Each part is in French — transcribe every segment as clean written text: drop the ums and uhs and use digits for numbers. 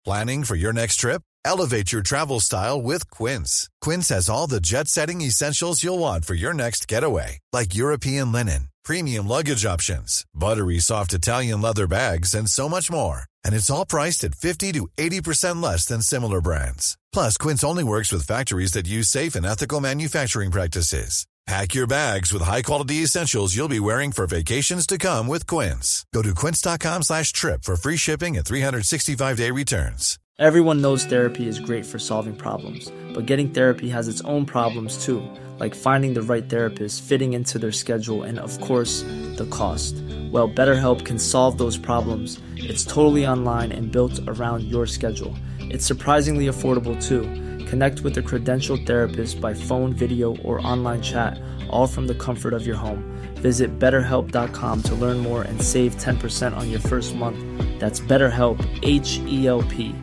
Planning for your next trip? Elevate your travel style with Quince. Quince has all the jet-setting essentials you'll want for your next getaway, like European linen, premium luggage options, buttery soft Italian leather bags, and so much more. And it's all priced at 50 to 80% less than similar brands. Plus, Quince only works with factories that use safe and ethical manufacturing practices. Pack your bags with high-quality essentials you'll be wearing for vacations to come with Quince. Go to quince.com/trip for free shipping and 365-day returns. Everyone knows therapy is great for solving problems, but getting therapy has its own problems too, like finding the right therapist, fitting into their schedule, and of course, the cost. Well, BetterHelp can solve those problems. It's totally online and built around your schedule. It's surprisingly affordable too. Connect with a credentialed therapist by phone, video, or online chat, all from the comfort of your home. Visit BetterHelp.com to learn more and save 10% on your first month. That's BetterHelp, H-E-L-P.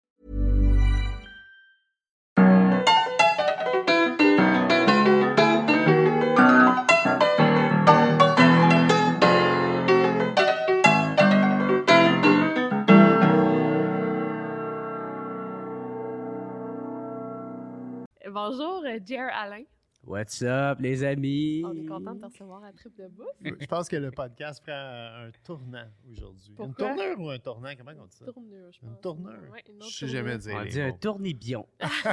Bonjour, Jer Alain. What's up, les amis? On est content de te recevoir à Trip de Bouffe. Je pense que le podcast prend un tournant aujourd'hui. Pourquoi? Une tournure ou un tournant? Comment on dit ça? Tournure, je pense. Une tournure? Ouais, une autre Je sais jamais dire. On les dit un mots. tournibion.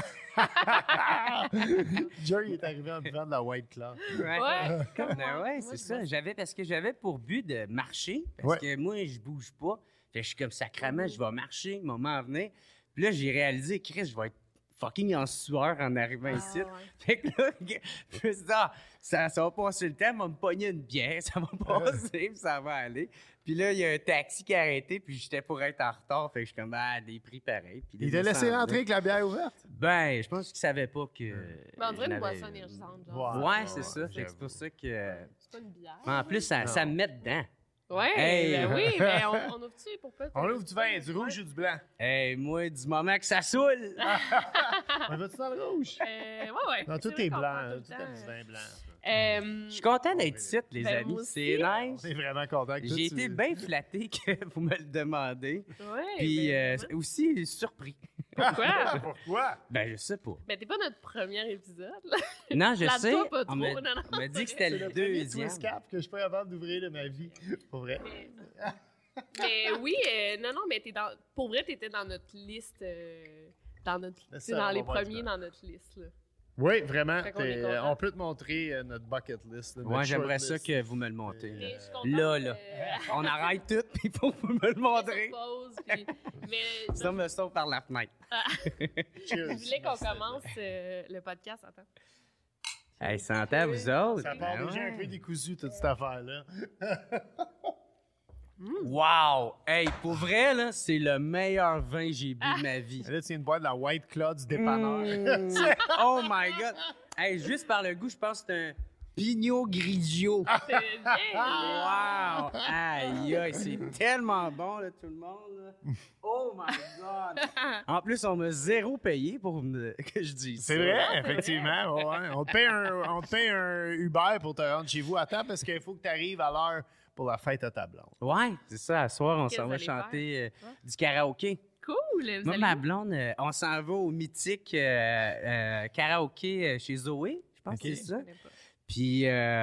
Jerry est arrivé en buvant de la White Claw. Ouais, comme Ben moi. ouais, Moi, c'est je ça. vois Parce que j'avais pour but de marcher. Parce Ouais. que moi, je bouge pas. Fait que je suis comme sacrément, je vais marcher, moment à venir. Puis là, j'ai réalisé, Chris, je vais être fucking en sueur en arrivant ici. ouais. Fait que là, je me suis dit, ça va passer le temps, on va me pogner une bière, ça va passer, puis ça va aller. Puis là, il y a un taxi qui a arrêté, puis j'étais pour être en retard. Fait que je suis comme, des prix pareils. Puis Il t'a laissé rentrer avec la bière ouverte? Ben, je pense qu'il savait pas que. Ben, on dirait une j'en avais- boisson énergisante, genre. Ouais, c'est ça. Fait que c'est pour ça que. C'est pas une bière. En plus, ça me met dedans. Ouais, Hey. ben oui, mais on ouvre-tu pour pas? On ouvre du vin, du rouge ou du blanc? Hey, moi, du moment que ça saoule. On va-tu dans le rouge? Ouais. Non, tout C'est est vrai qu'on blanc. prend tout Tout le est temps. du vin blanc. Je suis content d'être ici, les Ben, amis. moi C'est On nice. est vraiment content que J'ai été bien flatté que vous me le demandez. Ouais. Puis ben, aussi surpris. Pourquoi? Pourquoi? Ben, je sais pas. Ben, t'es pas notre premier épisode, là. Non, je Plate-toi sais. pas trop. On m'a Non, non, on m'a dit que c'est c'était C'est le le premier deuxième. twist cap que je peux avoir d'ouvrir de ma vie. Pour vrai. Mais oui, non, mais pour vrai, t'étais dans notre liste. Ça, T'es dans on les va voir premiers du dans notre liste, là. Oui, vraiment. Fait qu'on est content. On peut te montrer notre bucket list. là, Ouais, notre j'aimerais short ça list. que vous me le montrez. Mais je suis contente, Là. On arrête tout, puis il faut que vous me le montrez. Pause, puis- mais Sinon, me sauve par la fenêtre. Cheers. je voulais qu'on commence le podcast. Attends. Hey, santé à vous autres. Ça part Ben déjà ouais. un peu décousu, toute cette affaire-là. Wow! Hey, pour vrai, là, c'est le meilleur vin que j'ai bu de ma vie. Là, tu viens de boire de la White Claw du dépanneur. Oh my God! Hey, juste par le goût, je pense que c'est un Pinot Grigio. C'est bien. Wow! Aïe, aïe, c'est tellement bon, là, tout le monde. Là. Oh my God! En plus, on m'a zéro payé pour que je dise ça. C'est vrai, effectivement. Ouais. On te paye un Uber pour te rendre chez vous à temps parce qu'il faut que tu arrives à l'heure pour la fête à ta blonde. Ouais, c'est ça. À soir, on Qu'est-ce s'en que va vous allez chanter du karaoké. Cool. Vous Moi, allez ma où? blonde, on s'en va au mythique karaoké chez Zoé. Je pense que c'est ça. Je connais pas. Puis,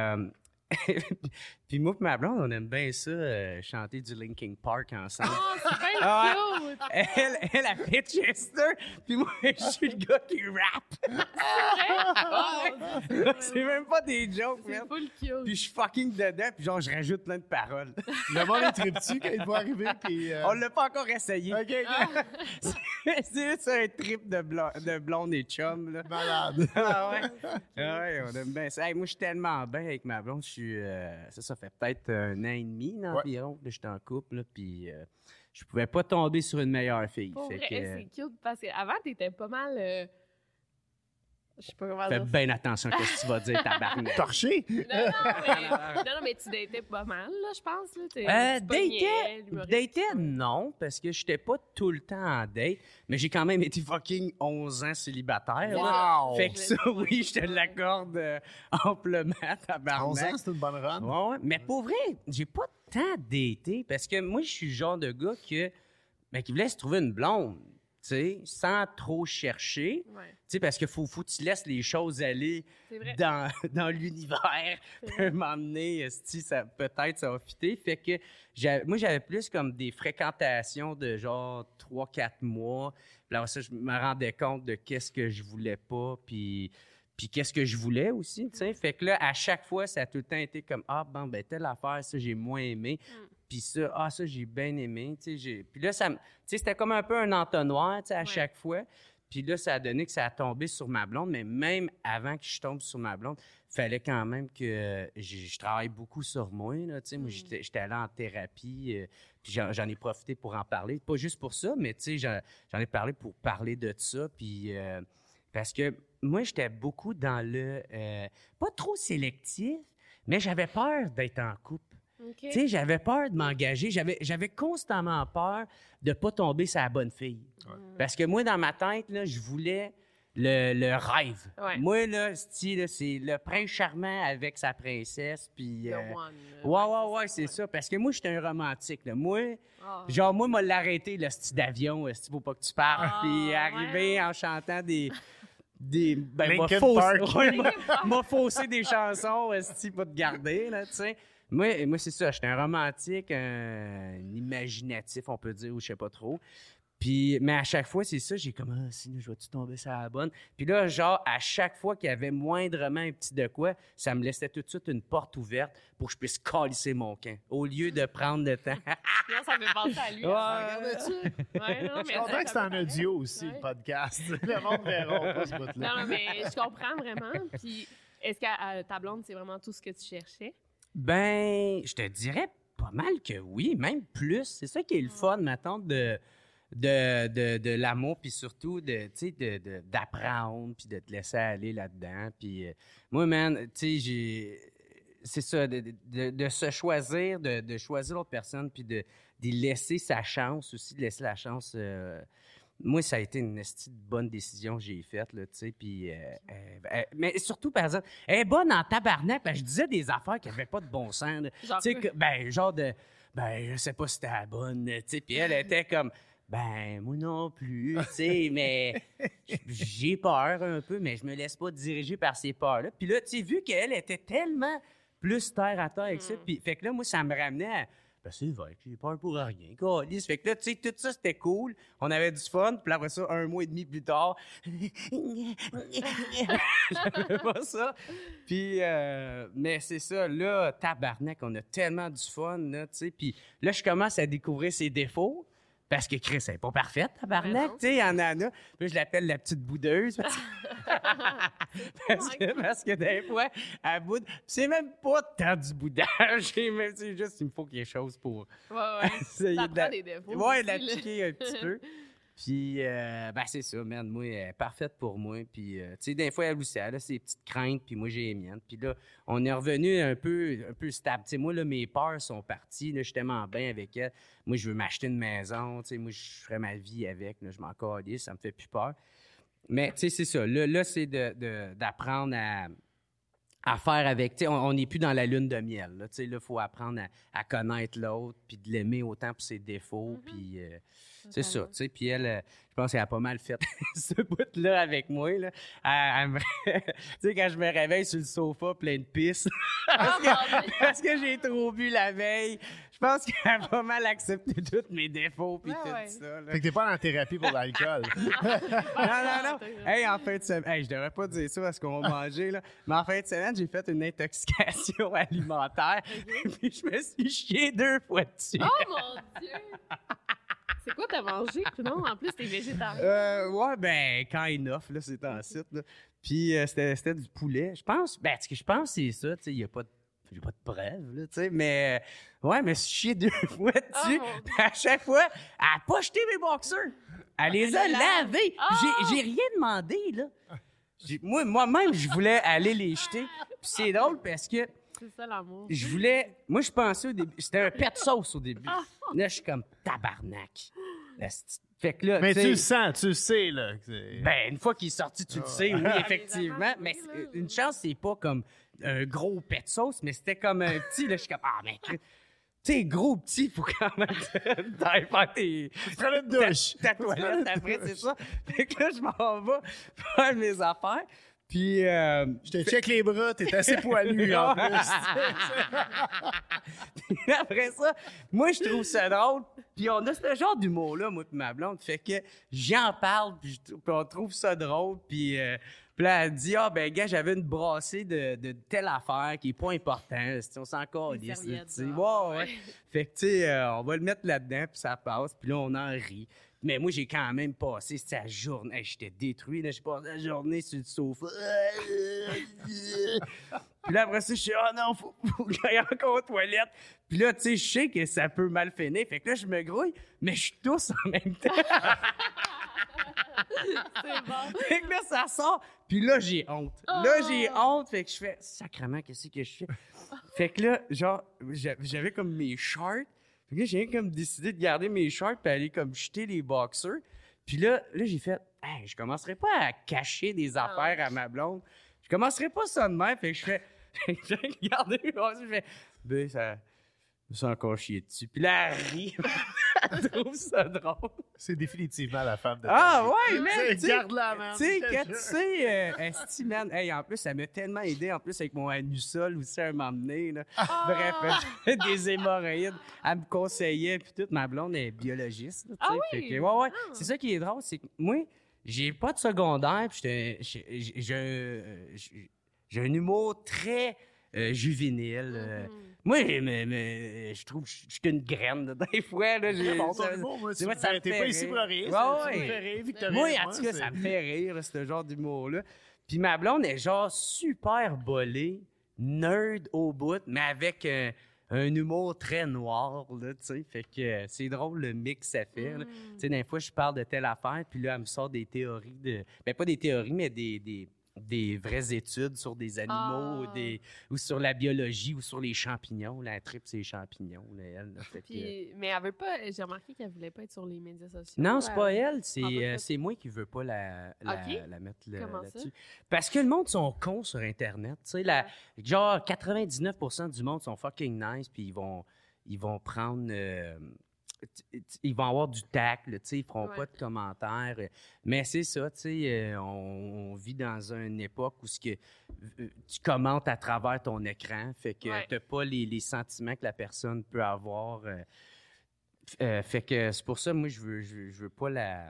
puis moi et ma blonde, on aime bien ça, chanter du Linkin Park ensemble. Oh, c'est bien Ah cute. Elle a fait Chester, puis moi, je suis le gars qui rappe. Oh, C'est même pas des jokes, c'est man. full cute. Puis je suis fucking dedans, puis genre, je rajoute plein de paroles. Le monde est trip-tu quand il va arriver. Puis, On l'a pas encore essayé. OK. C'est juste un trip de blonde et chum, là. Malade. Ah ouais. Ah ouais, on aime bien ça. Hey, moi, je suis tellement bien avec ma blonde. Je suis, ça fait peut-être 1 an et demi environ. Là, j'étais en couple, là, puis je pouvais pas tomber sur une meilleure fille. Pour Fait vrai, que, c'est cute parce qu'avant, t'étais pas mal. Je sais pas comment fais dire. bien attention à ce que tu vas dire, tabarnak. Torché? Non, mais tu datais pas mal, là, je pense. Là. Tu pognais, l'humoriste. Dater, non, parce que j'étais pas tout le temps en date, mais j'ai quand même été fucking 11 ans célibataire. là. Wow! Fait que ça, oui, je te l'accorde amplement, 11 tabarnak. ans, c'est une bonne run. Ouais. Mais pour vrai, j'ai pas tant daté parce que moi, je suis le genre de gars qui voulait se trouver une blonde. sais, sans trop chercher, tu sais, parce qu'il faut que tu laisses les choses aller dans l'univers. Puis à un moment donné, peut-être ça va fitter. Fait que moi, j'avais plus comme des fréquentations de genre 3-4 mois. Puis après ça, je me rendais compte de qu'est-ce que je voulais pas, puis qu'est-ce que je voulais aussi, tu sais. Fait que là, à chaque fois, ça a tout le temps été comme, telle affaire, ça, j'ai moins aimé. Puis ça, j'ai bien aimé, tu sais. Puis là, c'était comme un peu un entonnoir, tu sais, à chaque fois. Puis là, ça a donné que ça a tombé sur ma blonde. Mais même avant que je tombe sur ma blonde, il fallait quand même que je travaille beaucoup sur moi, là, tu sais. Moi, j'étais allé en thérapie, puis j'en ai profité pour en parler. Pas juste pour ça, mais tu sais, j'en ai parlé pour parler de ça, puis... parce que moi, j'étais beaucoup dans le... pas trop sélectif, mais j'avais peur d'être en couple. Okay. Tu sais, j'avais peur de m'engager. J'avais constamment peur de ne pas tomber sur la bonne fille. Ouais. Parce que moi, dans ma tête, là, je voulais le rêve. Ouais. Moi, là, c'est le prince charmant avec sa princesse. Puis, ouais, c'est ça. Parce que moi, j'étais un romantique. Là. Moi, m'a l'arrêté, le style d'avion, il faut pas que tu partes. Puis arriver en chantant m'a faussé des chansons, pas te garder, là, tu sais. Moi, c'est ça, j'étais un romantique, un imaginatif, on peut dire, ou je sais pas trop. Puis, mais à chaque fois, c'est ça, j'ai comme, sinon, je vais-tu tomber sur la bonne? Puis là, genre, à chaque fois qu'il y avait moindrement un petit de quoi, ça me laissait tout de suite une porte ouverte pour que je puisse calisser mon camp, au lieu de prendre le temps. Non, ça me fait penser à lui. Regarde-tu? Je comprends que c'est en audio aussi, le podcast. Le monde verra pas ce bout-là. Non, mais je comprends vraiment. Puis, est-ce que ta blonde, c'est vraiment tout ce que tu cherchais? Ben, je te dirais pas mal que oui, même plus. C'est ça qui est le fun, maintenant, de l'amour, puis surtout d'apprendre, puis de te laisser aller là-dedans. Puis moi, man, tu sais, c'est ça, de se choisir, de choisir l'autre personne, puis de laisser sa chance aussi, de laisser la chance... moi, ça a été une bonne décision que j'ai faite, là, tu sais, puis... mais surtout, par exemple, elle est bonne en tabarnak, je disais des affaires qui n'avaient pas de bon sens, tu sais, je sais pas si c'était la bonne, tu sais, puis elle était comme... moi non plus, tu sais, mais j'ai peur un peu, mais je me laisse pas diriger par ces peurs-là. Puis là, tu sais, vu qu'elle était tellement plus terre à terre avec ça, puis fait que là, moi, ça me ramenait à... c'est vrai que j'ai peur pour rien, câlisse. Fait que là, tu sais, tout ça, c'était cool. On avait du fun, puis après ça, 1 mois et demi plus tard, j'avais pas ça. Puis, mais c'est ça, là, tabarnak, on a tellement du fun, là, tu sais. Puis là, je commence à découvrir ses défauts. Parce que Chris, elle n'est pas parfaite, tabarnak, tu sais, il y en a. Puis je l'appelle la petite boudeuse. Parce que des fois, elle boude. C'est même pas tant du boudage. C'est juste qu'il me faut quelque chose pour... Ouais. Ça prend des défauts. Ouais, la piquer un petit peu. Puis, c'est ça, man. Moi, elle est parfaite pour moi. Puis, tu sais, des fois, elle aussi, elle a ses petites craintes, puis moi, j'ai les miennes. Puis là, on est revenu un peu stable. Tu sais, moi, là, mes peurs sont parties. Là, je suis tellement bien avec elle. Moi, je veux m'acheter une maison. Tu sais, moi, je ferais ma vie avec. Là, je m'en calisse, ça me fait plus peur. Mais, tu sais, c'est ça. Là c'est d'apprendre à faire avec... Tu sais, on n'est plus dans la lune de miel. Là, tu sais, là, il faut apprendre à connaître l'autre, puis de l'aimer autant pour ses défauts, puis... c'est ça, tu sais. Puis elle, je pense qu'elle a pas mal fait ce bout-là avec moi, là. Tu sais, quand je me réveille sur le sofa plein de pisse, parce que j'ai trop bu la veille, je pense qu'elle a pas mal accepté tous mes défauts puis tout ça, là. Fait que t'es pas en thérapie pour l'alcool. Non. Hey, en fin de semaine, je devrais pas dire ça parce qu'on va manger, là. Mais en fin de semaine, j'ai fait une intoxication alimentaire. Puis je me suis chié 2 fois dessus. Oh mon Dieu! C'est quoi t'as mangé? Non, en plus, t'es végétarien. Ouais, kind of, là, c'est en site, là. Puis c'était du poulet. Je pense que c'est ça, tu sais, il y a pas de preuve, là, tu sais, mais mais chier 2 fois dessus. À chaque fois, elle a pas jeté mes boxers. Elle les a lavés. J'ai rien demandé, là. Moi-même, je voulais aller les jeter. Puis c'est drôle parce que c'est ça l'amour. Moi, je pensais au début, c'était un pet sauce au début. Là, je suis comme tabarnak. Fait que là, mais tu le sens, tu le sais, là. Une fois qu'il est sorti, tu le sais, oui, effectivement. Mais une chance, c'est pas comme un gros pet sauce, mais c'était comme un petit, là, je suis comme, mais tu Tu sais, gros, petit, faut quand même t'ailles faire tes... Tu prenais une douche. Ta toilette, après, c'est ça. Fait que là, je m'en vais faire mes affaires. Puis... Je te check les bras, t'es assez poilu, en plus. Puis après ça, moi, je trouve ça drôle. Puis on a ce genre d'humour-là, moi et ma blonde. Fait que j'en parle, puis on trouve ça drôle. Puis là, elle dit, gars, j'avais une brassée de telle affaire qui est pas importante. On s'en calisse. Ouais. Fait que, tu sais, on va le mettre là-dedans, puis ça passe. Puis là, on en rit. Mais moi, j'ai quand même passé sa journée. J'étais détruit, là. J'ai passé la journée sur le sofa. Puis là, après ça, je suis non, faut que j'aille encore aux toilettes. Puis là, tu sais, je sais que ça peut mal finir. Fait que là, je me grouille, mais je tousse en même temps. C'est bon. Fait que là, ça sort. Puis là, j'ai honte. Là, j'ai honte. Fait que je fais, sacrément, qu'est-ce que je fais? Fait que là, genre, j'avais comme mes shorts. Fait que là, j'ai comme décidé de garder mes shorts puis aller comme jeter les boxers. Puis là, j'ai fait, hey, je commencerai pas à cacher des affaires à ma blonde. Je commencerai pas ça de même. Fait que je fais, j'ai regardé mes boxers, je fais, ben, ça me encore chier dessus. Puis là, elle rit. Elle trouve ça drôle. C'est définitivement la femme de ouais, mais garde-la, man. Tu sais, quand tu sais, esti, man, hey, en plus, ça m'a tellement aidé, en plus, avec mon anusol aussi, à m'emmener, là. Bref, j'avais des hémorroïdes. Elle me conseillait, puis toute ma blonde est biologiste, là, tu sais. Oui? Fait que, ouais. C'est ça qui est drôle, c'est que moi, j'ai pas de secondaire, puis j'ai un humour très juvénile. Moi, je trouve que je suis une graine, là, des fois. Là, ça me fait pas ici pour rire. Ça me fait rire, Victorien. Moi, en tout cas, ça me fait rire, là, ce genre d'humour-là. Puis ma blonde est genre super bolée, nerd au bout, mais avec un humour très noir, là, tu sais. Fait que c'est drôle le mix que ça fait. Tu sais, des fois, je parle de telle affaire, puis là, elle me sort des théories ben, pas des théories, mais des vraies études sur des animaux ou sur la biologie ou sur les champignons. La tripe, c'est les champignons, là, elle. Là, fait Mais elle veut pas... J'ai remarqué qu'elle voulait pas être sur les médias sociaux. Non, c'est pas elle. C'est moi qui veux pas la mettre là-dessus. Parce que le monde sont cons sur Internet. Tu sais, genre 99% du monde sont fucking nice, puis ils vont prendre... ils vont avoir du tact, là, ils feront pas de commentaires. Mais c'est ça, on vit dans une époque où tu commentes à travers ton écran, fait que t'as pas les sentiments que la personne peut avoir. Fait que c'est pour ça, moi, je veux pas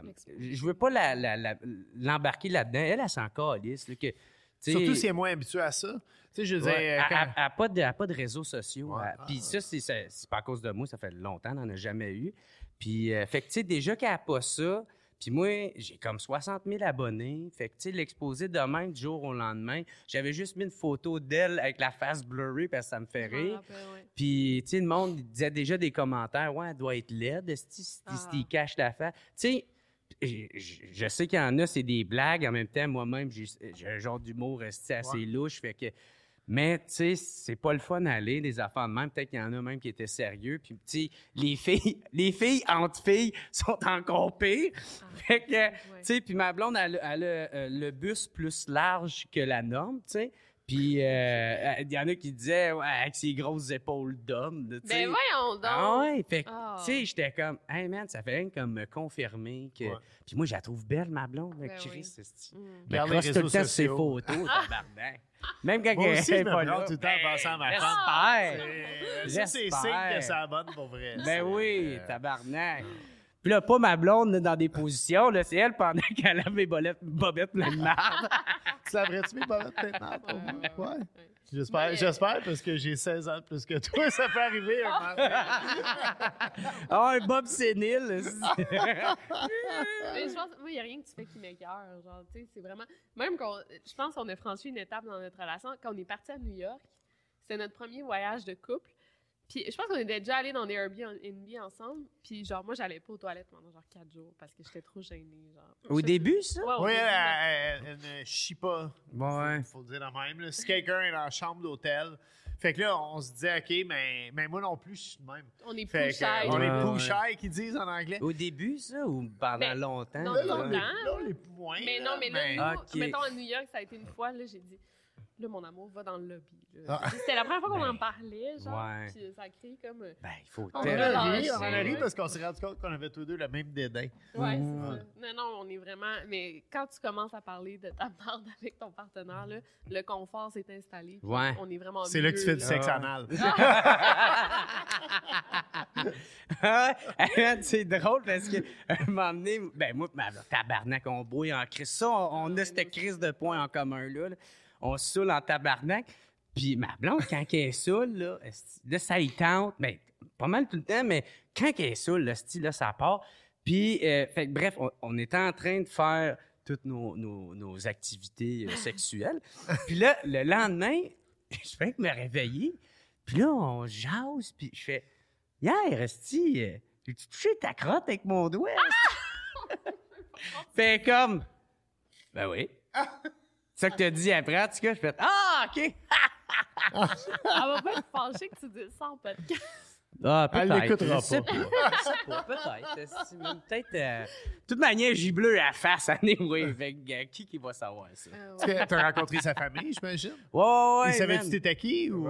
l'embarquer là-dedans. Elle s'en calisse. Surtout si elle est moins habituée à ça. Tu sais, je veux dire... Elle n'a pas de réseaux sociaux. Puis ça, c'est pas à cause de moi. Ça fait longtemps, on n'en a jamais eu. Puis, fait que, tu sais, déjà qu'elle n'a pas ça, puis moi, j'ai comme 60 000 abonnés. Fait que, tu sais, l'exposer de même du jour au lendemain, j'avais juste mis une photo d'elle avec la face blurry parce que ça me fait rire. Puis, tu sais, le monde disait déjà des commentaires. Ouais, elle doit être laide, s'il cache la face. Tu sais, je sais qu'il y en a, c'est des blagues. En même temps, moi-même, j'ai un genre d'humour assez louche. Fait que, mais, tu sais, c'est pas le fun d'aller, des affaires de même. Peut-être qu'il y en a même qui étaient sérieux. Puis, tu sais, les filles entre filles sont encore pires. Fait que, tu sais, puis ma blonde, elle a le bus plus large que la norme, tu sais. Puis, il y en a qui disaient, avec ses grosses épaules d'homme, tu sais. Ben voyons donc! Ah ouais, fait que, tu sais, j'étais comme, hey man, ça fait rien comme me confirmer que... Puis moi, je la trouve belle, ma blonde, Chris. Mais crosse tout le temps sur ses photos, tabarnak. Même quand moi aussi, elle je est pas me là. prends tout le temps en pensant à ma femme. Ça, c'est signe que c'est bonne pour vrai. Ben oui, tabarnak. Puis là, pas ma blonde là, dans des positions, là, c'est elle pendant qu'elle a mes bobettes pleines de marde. Tu savais-tu mes bobettes pleines de marde? Ouais. J'espère, parce que j'ai 16 ans de plus que toi, ça peut arriver un moment. Un bob sénile. Mais je pense, moi, il n'y a rien que tu fais qui m'écoeure. Genre, tu sais, c'est vraiment... Même je pense qu'on a franchi une étape dans notre relation. Quand on est parti à New York, c'était notre premier voyage de couple. Puis je pense qu'on était déjà allés dans des Airbnb ensemble. Puis genre, moi, j'allais pas aux toilettes pendant genre 4 jours parce que j'étais trop gênée. Genre. Au début, ça? Oui, elle ne chie pas. Ouais. Faut le dire de même. Là. Si quelqu'un est dans la chambre d'hôtel, fait que là, on se disait, OK, mais moi non plus, je suis de même. On est plus shy. On est plus shy, qu'ils disent en anglais. Au début, ça, ou pendant longtemps? Non, Là, on est moins. Mais non, mais là, nous, mettons à New York, ça a été une fois, là, j'ai dit... là, mon amour va dans le lobby. Là. C'était la première fois qu'on en parlait, genre, puis ça crée comme... Ben, il faut On tellement... en a ri parce qu'on s'est rendu compte qu'on avait tous deux le même dédain. Ouais, c'est ça. Non, on est vraiment... Mais quand tu commences à parler de ta marde avec ton partenaire, là, le confort s'est installé. Ouais. On est vraiment C'est là que tu fais du sexe Ah. anal. C'est drôle parce que un moment donné, ben moi, tabarnak, on brouille en crise. Ça, on a cette crise de points en commun là. On se saoule en tabarnak. Puis ma blonde, quand elle est saoule, là, ça y tente. Ben, pas mal tout le temps, mais quand elle est saoule, là, ça part. Puis, fait que, bref, on était en train de faire toutes nos activités sexuelles. Puis là, le lendemain, je fais que me réveiller. Puis là, on jase. Puis je fais, hier, esti, j'ai-tu touché ta crotte avec mon doigt? Fait comme, ben oui. C'est ça que t'as dit après, en tout cas, je fais, ah, OK. Elle va pas être fâchée que tu dises ça en podcast. Ah, Elle peut-être. l'écoutera Je sais pas. Peut-être. De toute manière, j'ai bleu à la face, anyway. Fait que, qui va savoir ça? T'as rencontré sa famille, j'imagine? Ouais. Il savait-tu man. t'étais qui? Ou...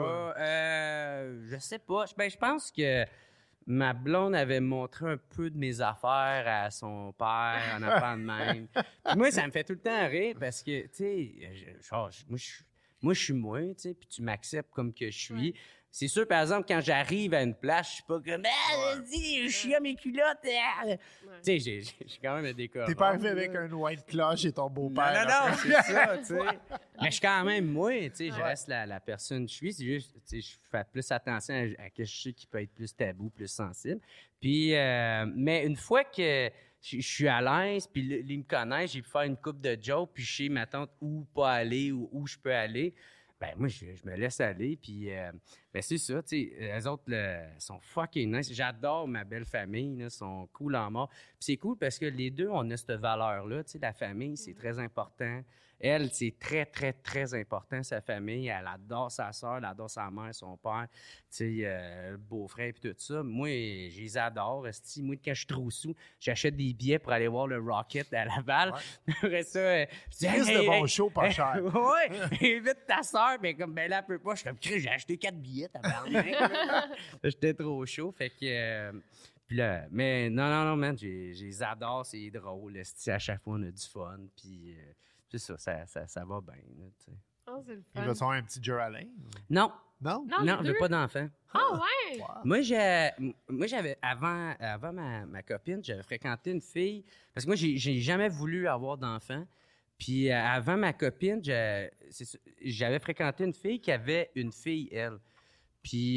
Je sais pas. Ben, je pense que ma blonde avait montré un peu de mes affaires à son père en apprendre de même. Puis moi, ça me fait tout le temps rire parce que, tu sais, moi, je suis moi, tu sais, puis tu m'acceptes comme que je suis. Ouais. C'est sûr, par exemple, quand j'arrive à une place, je suis pas comme « Ah, vas-y, je suis à mes culottes! Ah! » Tu sais, j'ai quand même un décor. T'es pas arrivé avec un white cloche et ton beau-père. Non, c'est ça, tu sais. Mais je suis quand même moi, tu sais, je reste la personne que je suis. C'est juste, tu sais, je fais plus attention à ce que je sais qui peut être plus tabou, plus sensible. Puis, mais une fois que je suis à l'aise, puis ils me connaissent, j'ai pu faire une coupe de jokes, puis je sais ma tante où pas aller ou où je peux aller. Ben moi, je me laisse aller, puis ben c'est ça, tu sais, eux autres sont fucking nice. J'adore ma belle famille, ils sont cool en mort. Puis c'est cool parce que les deux, on a cette valeur-là, tu sais, la famille, c'est très important. Elle, c'est très, très, très important, sa famille. Elle adore sa soeur, elle adore sa mère, son père, tu sais, le beau-frère et tout ça. Moi, je les adore. Esti. Moi, quand je suis trop sous, j'achète des billets pour aller voir le Rocket à Laval. Après ça, je dis, Plus de bon show, pas cher. Ouais, invite ta soeur, mais comme, ben là, elle peut pas. Je suis comme, j'ai acheté 4 billets, tabarnak. J'étais trop chaud, fait que... Puis là, mais non, man, je les adore, c'est drôle. Esti. À chaque fois, on a du fun, puis... c'est ça va bien, là, tu sais. Oh, c'est le Il fun. va te faire un petit Jeralin? Non, Non? Non, non, les j'ai deux? pas d'enfant. Ah ouais! Moi, j'avais, avant ma copine, j'avais fréquenté une fille, parce que moi, j'ai jamais voulu avoir d'enfant. Puis avant ma copine, j'avais fréquenté une fille qui avait une fille, elle. Puis,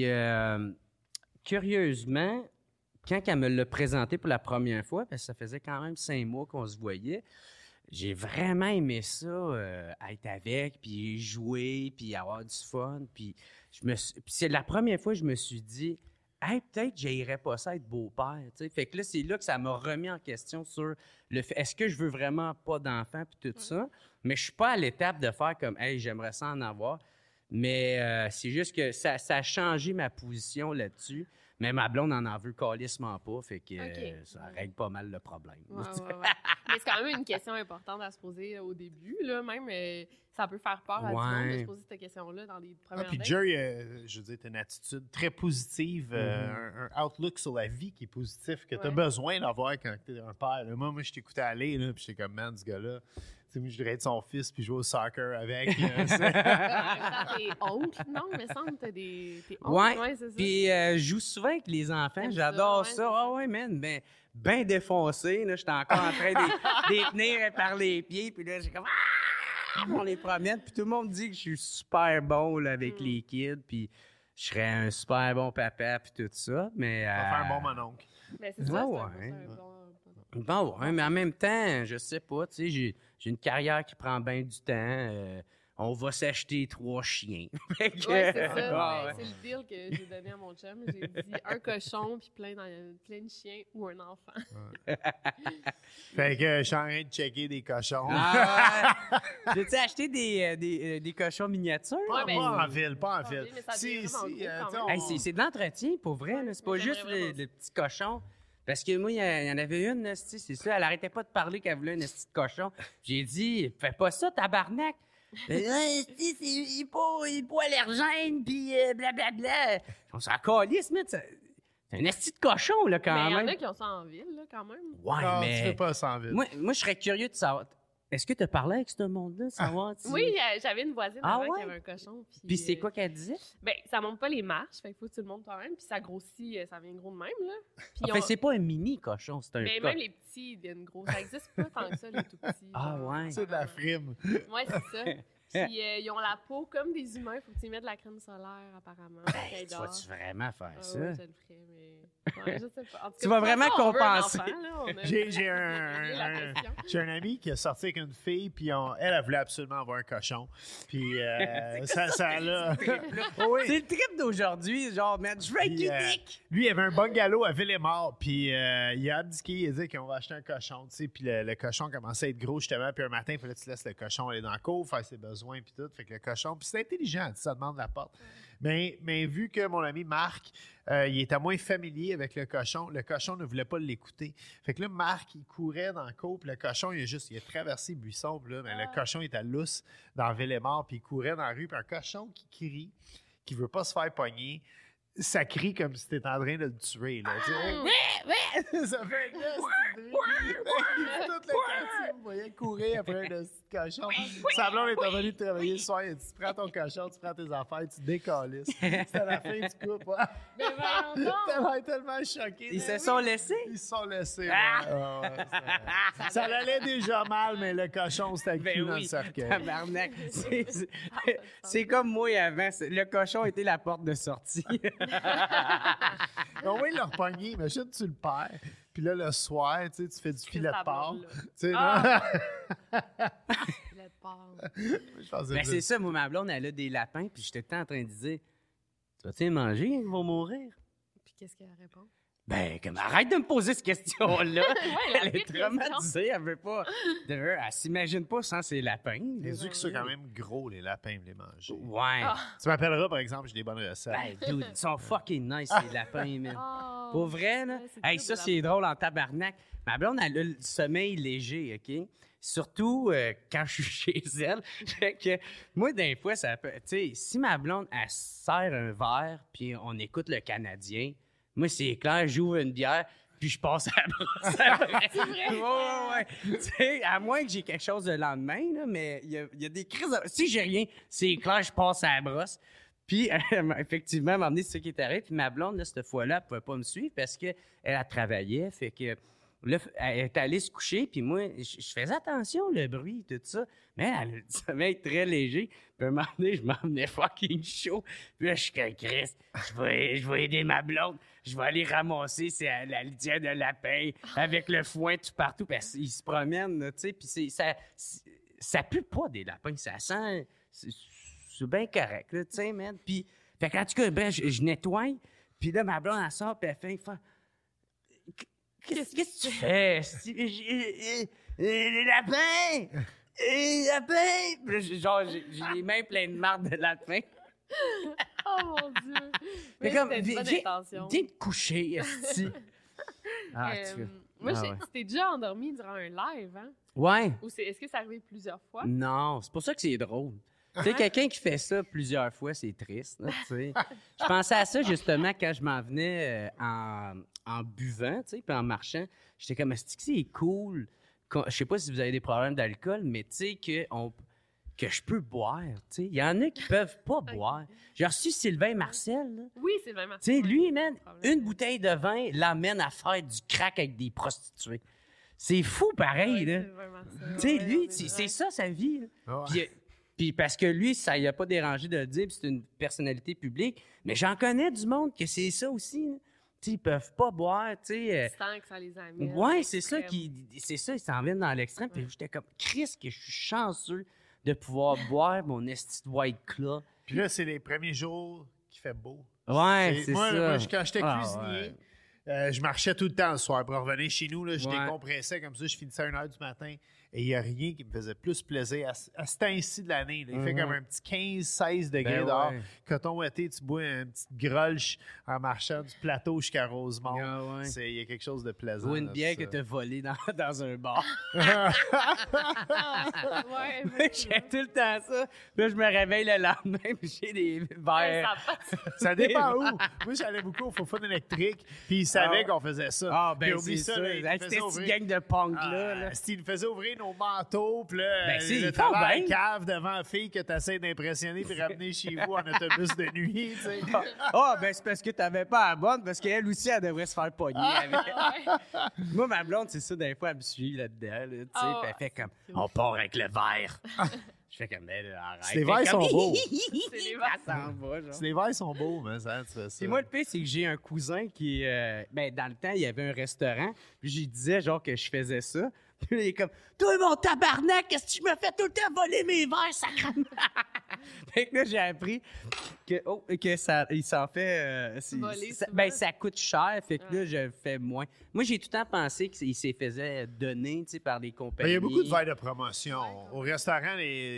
curieusement, quand elle me l'a présenté pour la première fois, parce que ça faisait quand même 5 mois qu'on se voyait, j'ai vraiment aimé ça, être avec, puis jouer, puis avoir du fun. Puis c'est la première fois que je me suis dit, hey, peut-être j'irais pas ça être beau-père. T'sais. Fait que là, c'est là que ça m'a remis en question sur le fait, est-ce que je veux vraiment pas d'enfant, puis tout ça. Mais je suis pas à l'étape de faire comme, hey, j'aimerais ça en avoir. Mais c'est juste que ça a changé ma position là-dessus. Mais ma blonde en veut calissement pas, fait que ça règle pas mal le problème. Ouais. Mais c'est quand même une question importante à se poser au début, là. Même, ça peut faire peur à tout le monde de se poser cette question-là dans les premières Puis dates. Jerry, je veux dire, t'as une attitude très positive, un outlook sur la vie qui est positif, que t'as Ouais. besoin d'avoir quand t'es un père. Là. Moi, je t'écoutais aller, là, puis j'étais comme, man, ce gars-là, tu sais, moi, je voudrais être son fils puis jouer au soccer avec. T'es oncle, non? Mais semble que t'es oncle. Ouais, c'est ça. puis je joue souvent avec les enfants, T'aimes j'adore ça, ouais, ça. c'est Ah ça. ouais, man, ben défoncé, là, j'étais encore en train de les tenir par les pieds, puis là, j'ai comme, on les promène, puis tout le monde dit que je suis super bon là, avec les kids, puis je serais un super bon papa, puis tout ça, mais... Ça va faire un bon mononcle. Mais c'est ça, Ouais, c'est un bon... Bon, ouais, mais en même temps, je sais pas, tu sais, j'ai une carrière qui prend bien du temps. On va s'acheter 3 chiens. Fait que, Ouais, c'est ça. ah, Ouais, ouais. c'est le deal que j'ai donné à mon chum. J'ai dit un cochon puis plein de chiens ou un enfant. Fait que je suis en train de checker des cochons. Ah, ouais. J'ai-tu acheté des cochons miniatures? Pas, ben, pas en ville, pas en pas en ville. ville, mais ça devient vraiment gros quand t'sais, même. Hey, c'est de l'entretien, pour vrai. Là. C'est pas mais juste j'aimerais vraiment le petit cochon. Parce que moi, il y en avait une, là, c'est ça. Elle arrêtait pas de parler qu'elle voulait un petit cochon. J'ai dit, fais pas ça, tabarnak. Il est pas allergène, puis blablabla. On s'en calisse, mais c'est un esti de cochon, là, quand Mais il y en même. a qui ont ça en ville, là, quand même. Ouais, Non, mais... tu fais pas ça en ville. Moi, je serais curieux de savoir... Est-ce que tu as parlé avec ce monde-là, savoir si... Oui, j'avais une voisine Ah avant ouais? qui avait un cochon. Puis c'est quoi qu'elle disait? Ben, ça monte pas les marches, fait qu'il faut que tu le montes toi-même, puis ça grossit, ça vient gros de même, là. Puis Enfin, c'est pas un mini cochon, c'est un mais coq. même les petits, ils deviennent gros. Ça existe pas tant que ça, les tout petits. Ah genre. ouais. C'est de la frime. Ouais, c'est ça. Puis ils ont la peau comme des humains, faut que tu y mettes de la crème solaire, apparemment. Ben, tu vas-tu vraiment faire Ah ça? ouais, je le ferais, mais... Ouais, je sais pas. En tout cas, Tu vas de toute vraiment façon, on veut un compenser. enfant, là, on a- J'ai oublié la question. un ami qui est sorti avec une fille, puis elle voulait absolument avoir un cochon. Puis ça là. Oui. C'est le trip d'aujourd'hui, genre, man, je veux être Puis, unique! lui, il avait un bungalow à Villemort, puis il a abdiqué, il a dit qu'on va acheter un cochon, tu sais, puis le cochon commençait à être gros, justement, puis un matin, il fallait que tu laisses le cochon aller dans la cour, faire ses besoins, puis tout, fait que le cochon, puis c'est intelligent, tu sais, ça demande la porte. Mais vu que mon ami Marc, il était moins familier avec le cochon ne voulait pas l'écouter. Fait que là, Marc, il courait dans la cour, puis le cochon, il a traversé le buisson, puis là, mais le cochon, il était lousse dans Villemort, puis il courait dans la rue, puis un cochon qui crie, qui veut pas se faire pogner, ça crie comme si t'étais en train de le tuer, là. Tu sais, ça fait un gros Toute le quartier, vous voyez courir après un petit cochon. Sa blonde est revenue de travailler le soir, il a dit, tu prends ton cochon, tu prends tes affaires, tu décalisses. C'était la fin du couple. Ouais. Mais voyons donc! T'es tellement choqué. Ils se sont laissés? Ils se sont laissés. Ah! Ouais. Ça allait déjà mal, mais le cochon, c'était le Ben cul dans le oui, cercueil. tabarnak. C'est comme moi avant. Le cochon était la porte de sortie. On va le repogner. Imagine, tu le perds. Puis là, le soir, tu fais du filet de porc. Tu sais, Ah! non? Le porc. Je pensais Ben, plus. c'est ça, moi, ma blonde, elle a des lapins, puis j'étais tout le temps en train de dire, tu vas-tu les manger? Ils vont mourir. Puis qu'est-ce qu'elle répond? Ben, comme, arrête de me poser cette question-là. la Elle est pire traumatisée, elle veut pas. Elle s'imagine pas sans ses lapins. Les œufs qui sont quand même gros, les lapins, les manger. Ouais. Ah. Tu m'appelleras, par exemple, j'ai des bonnes recettes. Ben, dude, ils sont fucking nice, les lapins, man. Oh. Pour vrai, là. Ouais, c'est Hey, cute ça, de c'est drôle en tabarnak. Ma blonde, elle a le sommeil léger, OK? Surtout quand je suis chez elle. Fait que moi, des fois, ça peut. Tu sais, si ma blonde, elle sert un verre, puis on écoute le Canadien, moi, c'est clair, j'ouvre une bière, puis je passe à la brosse après. C'est vrai? Ouais. Tu sais, à moins que j'ai quelque chose le lendemain, là, mais il y a des crises. Si j'ai rien, c'est clair, je passe à la brosse. Puis, effectivement, elle m'a amené ce qui est arrivé. Puis ma blonde, là, cette fois-là, elle pouvait pas me suivre parce qu'elle travaillait. Fait que là, elle est allée se coucher. Puis moi, je faisais attention, le bruit, tout ça. Mais elle a le sommeil très léger. Puis à un moment donné, je m'emmenais fucking chaud. Puis là, je suis comme Chris, je vais aider ma blonde. Je vais aller ramasser la litière de lapin avec le foin tout partout. Parce qu'ils se promènent, là, tu sais. Puis ça pue pas des lapins. Ça sent... C'est bien correct, là, tu sais, man. Puis, fait qu'en tout cas, ben, je nettoie. Puis là, ma blonde, elle sort, puis elle fait... Qu'est-ce que tu fais? Les lapins! Les lapins! Puis là, genre, j'ai les mains pleines de marde de lapin. Oh mon Dieu! Mais Mais comme, c'était une bonne intention. viens te coucher, esti. Ah, Moi, Ah ouais. tu t'es déjà endormi durant un live, hein? Ouais. Ou est-ce que ça arrivé plusieurs fois? Non, c'est pour ça que c'est drôle. Tu sais, quelqu'un qui fait ça plusieurs fois, c'est triste, là, tu sais. Je pensais à ça, justement, quand je m'en venais en buvant, tu sais, puis en marchant. J'étais comme, c'est cool. Je sais pas si vous avez des problèmes d'alcool, mais tu sais, que je peux boire, tu sais. Il y en a qui peuvent pas boire. J'ai reçu Sylvain Marcel, là. Oui, c'est vraiment. Tu sais, lui, man, une bouteille de vin l'amène à faire du crack avec des prostituées. C'est fou, pareil, là. Tu sais, lui, c'est ça, sa vie, là. Ouais. Puis parce que lui, ça y a pas dérangé de le dire, puis c'est une personnalité publique. Mais j'en connais du monde que c'est ça aussi, là. Tu sais, ils peuvent pas boire, tu sais. Tant que ça les amène. Ouais, c'est ça, ils s'en viennent dans l'extrême. Puis j'étais comme, Chris, que je suis chanceux de pouvoir boire mon esti de White Claw. Puis là, c'est les premiers jours qu'il fait beau. Ouais, c'est moi, ça. Moi, quand j'étais Ah, cuisinier, Je marchais tout le temps le soir pour revenir chez nous. Là, je Ouais. décompressais comme ça. Je finissais à 1h du matin. Et il n'y a rien qui me faisait plus plaisir à ce temps-ci de l'année. Là. Il fait comme un petit 15-16 degrés Ben dehors. ouais. Coton ouaté, tu bois une petite grolche en marchant du plateau jusqu'à Rosemont. Ah ouais. Il y a quelque chose de plaisant. Ou une là, bière ça. que t'as volée dans un bar. Ouais, J'ai tout le temps ça. Puis là, je me réveille le lendemain, puis j'ai des verres. Ça dépend où. Moi, j'allais beaucoup au Fofun électrique, puis ils savaient qu'on faisait ça. Ah, ben, Puis oublie c'est ça. ça. Là, ils nous C'était faisaient cette ouvrir- gang de punk-là. là. Ils nous faisaient ouvrir nos manteaux, puis là, Ben, si, le ils font travail bien. cave devant la fille que tu essaies d'impressionner puis ramener chez vous en autobus de nuit, tu sais. Ah, ben c'est parce que t'avais pas la bonne, parce qu'elle aussi, elle devrait se faire pogner avec. Moi, ma blonde, c'est ça, des fois, elle me suit là-dedans, là, tu sais, Ah, puis elle fait comme, on part avec le verre. Je fais comme, mais là, arrête. Les verres sont beaux. C'est les verres. Ça s'en va, genre. Si les verres sont beaux, mais ça, tu fais ça. Puis moi, le pire, c'est que j'ai un cousin qui, ben, dans le temps, il y avait un restaurant, puis j'y disais, genre, que je faisais ça. Puis là, il est comme, toi, mon tabarnak, qu'est-ce que tu me fais tout le temps voler mes verres, sacrément? Fait que là, j'ai appris que ça, il s'en fait, Voler souvent. ben, ça coûte cher, fait que là, je le fais moins. Moi, j'ai tout le temps pensé qu'il s'est faisait donner, tu sais, par des compagnies. Ben, il y a beaucoup de verres de promotion. Au restaurant,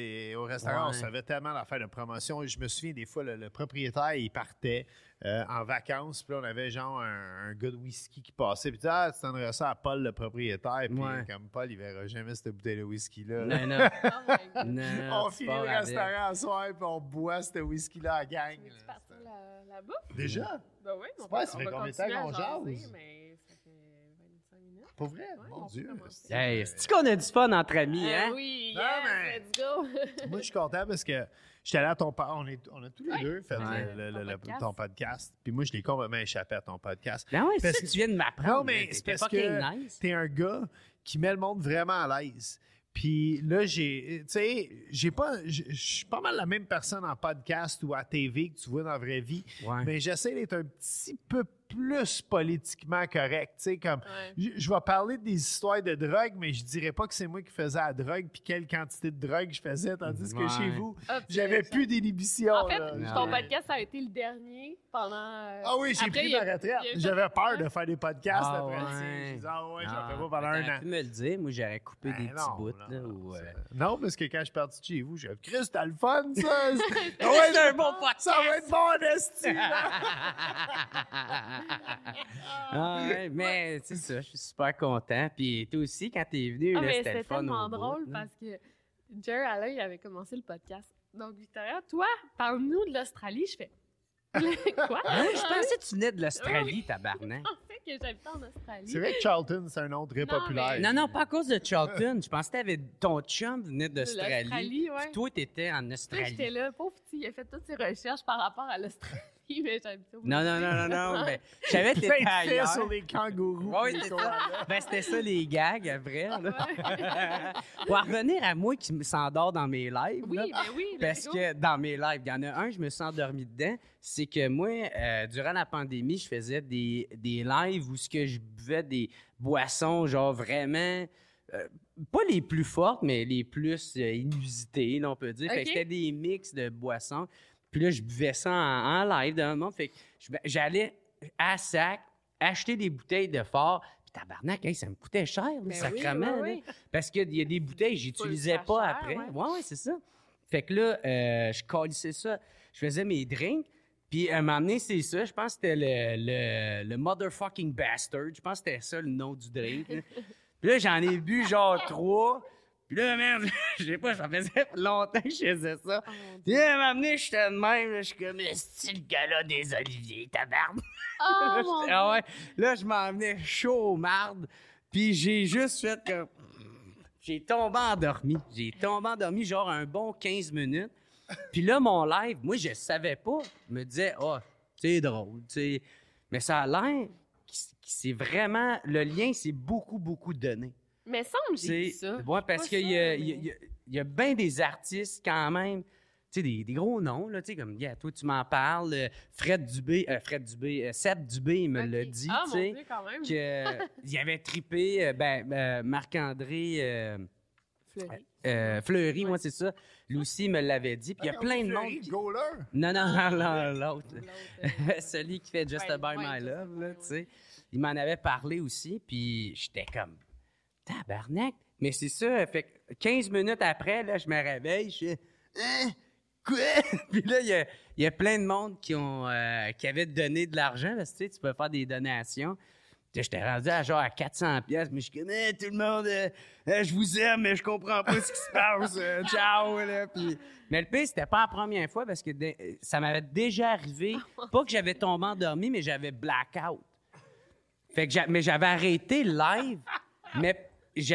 on Ouais. savait tellement d'affaires de promotion. Je me souviens, des fois, le propriétaire, il partait en vacances. Puis là, on avait genre un gars de whisky qui passait. Puis tu donnerais ça à Paul, le propriétaire. Puis Ouais. comme Paul, il verra jamais cette bouteille de whisky-là. Non, non, Oh my God. non. On tu finit pars le avec. restaurant ce soir, puis on boit ce whisky-là à gang. Tu partir la bouffe? Déjà? Ben oui, on Super, va, ça on fait va combien de temps continuer à qu'on jaser, jase? mais ça fait 25 minutes. Pour vrai? Ouais, Mon on Dieu. peut commencer. Hey, c'est-tu qu'on a du fun entre amis, hein? Oui, Non, yes, mais- let's go! Moi, je suis content parce que j'étais allé à ton podcast. On a tous les deux fait Ouais. ton podcast. Puis moi, je l'ai complètement échappé à ton podcast. Ben ouais, Parce ça, que- tu viens de m'apprendre. Non, mais là, c'est t'étais parce fucking que nice. t'es un gars qui met le monde vraiment à l'aise. Puis là, tu sais, je suis pas mal la même personne en podcast ou à TV que tu vois dans la vraie vie. Ouais. Mais j'essaie d'être un petit peu plus politiquement correct. Tu sais, comme, Ouais. je vais parler des histoires de drogue, mais je dirais pas que c'est moi qui faisais la drogue puis quelle quantité de drogue je faisais, tandis que Ouais. chez vous, Ah, puis, j'avais plus d'inhibition. En fait, là. ton Ouais. podcast, ça a été le dernier pendant... Ah oui, j'ai Après, pris il y a- ma retraite. il y a- J'avais peur de Ouais. faire des podcasts Ah après. ouais. J'ai dit, ah ouais, j'en Ah, fais pas pendant un t'aurais an. pu me le dire, moi j'aurais coupé des Ben petits non, bouts. non, Là, non, ou, non, parce que quand je suis parti de chez vous, j'ai dit, Chris, t'as le fun, ça! Ah ouais, c'est un bon podcast! Ça va être bon, esti! Ah ouais, mais c'est ça, je suis super content. Puis toi aussi, quand t'es venu, Ah, là, mais c'était le c'était fun. tellement au bout, drôle là. parce que Jer Alain, il avait commencé le podcast. Donc, Victoria, toi, parle-nous de l'Australie. Je fais... Quoi? Ah oui, je pensais que tu venais de l'Australie, Oui. tabarnak. Je pensais que j'habitais en Australie. C'est vrai que Charlton, c'est un nom très Non, populaire. mais- Non, non, pas à cause de Charlton. Je pensais que t'avais ton chum venait d'Australie. L'Australie, ouais. Puis toi, t'étais en Là, Australie. j'étais là, pauvre petit, il a fait toutes ses recherches par rapport à l'Australie, mais j'habitais au Non, non, non, non, non. Ben, je savais que Plein t'étais de faits ailleurs. sur les kangourous. Oui, puis c'est les ça. koalas. Ben, c'était ça les gags après. Là. Ouais. Pour en revenir à moi qui s'endort dans mes lives. Oui, là, ben oui. parce que dans mes lives, il y en a un, je me suis endormi dedans. C'est que moi, durant la pandémie, je faisais des lives où ce que je buvais des boissons, genre vraiment, pas les plus fortes, mais les plus inusitées, là, on peut dire. Fait Ok. que c'était des mix de boissons. Puis là, je buvais ça en live dans le monde. Fait que j'allais à sac acheter des bouteilles de fort. Puis tabarnak, hey, ça me coûtait cher, là, Ben sacrément. oui, oui, oui. là. Parce qu'il y a des bouteilles que j'utilisais faire pas cher, après. ouais. Ouais, c'est ça. Fait que là, je calissais ça. Je faisais mes drinks. Puis, à un moment donné, c'est ça. Je pense que c'était le motherfucking bastard. Je pense que c'était ça le nom du drink. là. Puis là, j'en ai bu genre 3. Puis là, merde, je sais pas, ça faisait longtemps que je faisais ça. Oh, mon Dieu. Puis là, à un moment donné, j'étais de même. Là, je suis comme, c'est le gars-là des Oliviers, tabarnak. Oh, mon Dieu. Ah ouais. Là, je m'en venais chaud aux mardes. Puis j'ai juste fait que... J'ai tombé endormi genre un bon 15 minutes. Puis là, mon live, moi, je savais pas. Je me disais, c'est drôle, tu sais. Mais ça a l'air que c'est vraiment... Le lien, c'est beaucoup, beaucoup donné. Mais semble que j'ai dit C'est ça. ouais, parce Pas qu'il ça, y a, mais- il y a bien des artistes quand même, tu sais, des gros noms, là, tu sais, comme, toi, tu m'en parles, Seb Dubé, il me l'a Ok. dit, Ah, tu mon sais, Dieu, quand même. qu'il avait trippé, Marc-André Fleury. Fleury, Ouais. moi, c'est ça. Lui aussi, il me l'avait dit. Puis il y a plein de monde Fleury, qui... goaler. Non, l'autre. L'autre, Celui qui fait Just Ouais, About ouais, My Just Love, About là, My tu sais. il m'en avait parlé aussi, puis j'étais comme, tabarnak. Mais c'est ça, fait que 15 minutes après, là, je me réveille, je suis, hein? Quoi? Puis là, il y a plein de monde qui avaient donné de l'argent, parce que tu peux faire des donations. J'étais rendu à genre à 400$, mais je connais tout le monde. Je vous aime, mais je comprends pas ce qui se passe. Ciao, là. Puis... Mais le pire, c'était pas la première fois parce que ça m'avait déjà arrivé. Pas que j'avais tombé endormi, mais j'avais blackout. Fait que mais j'avais arrêté le live, mais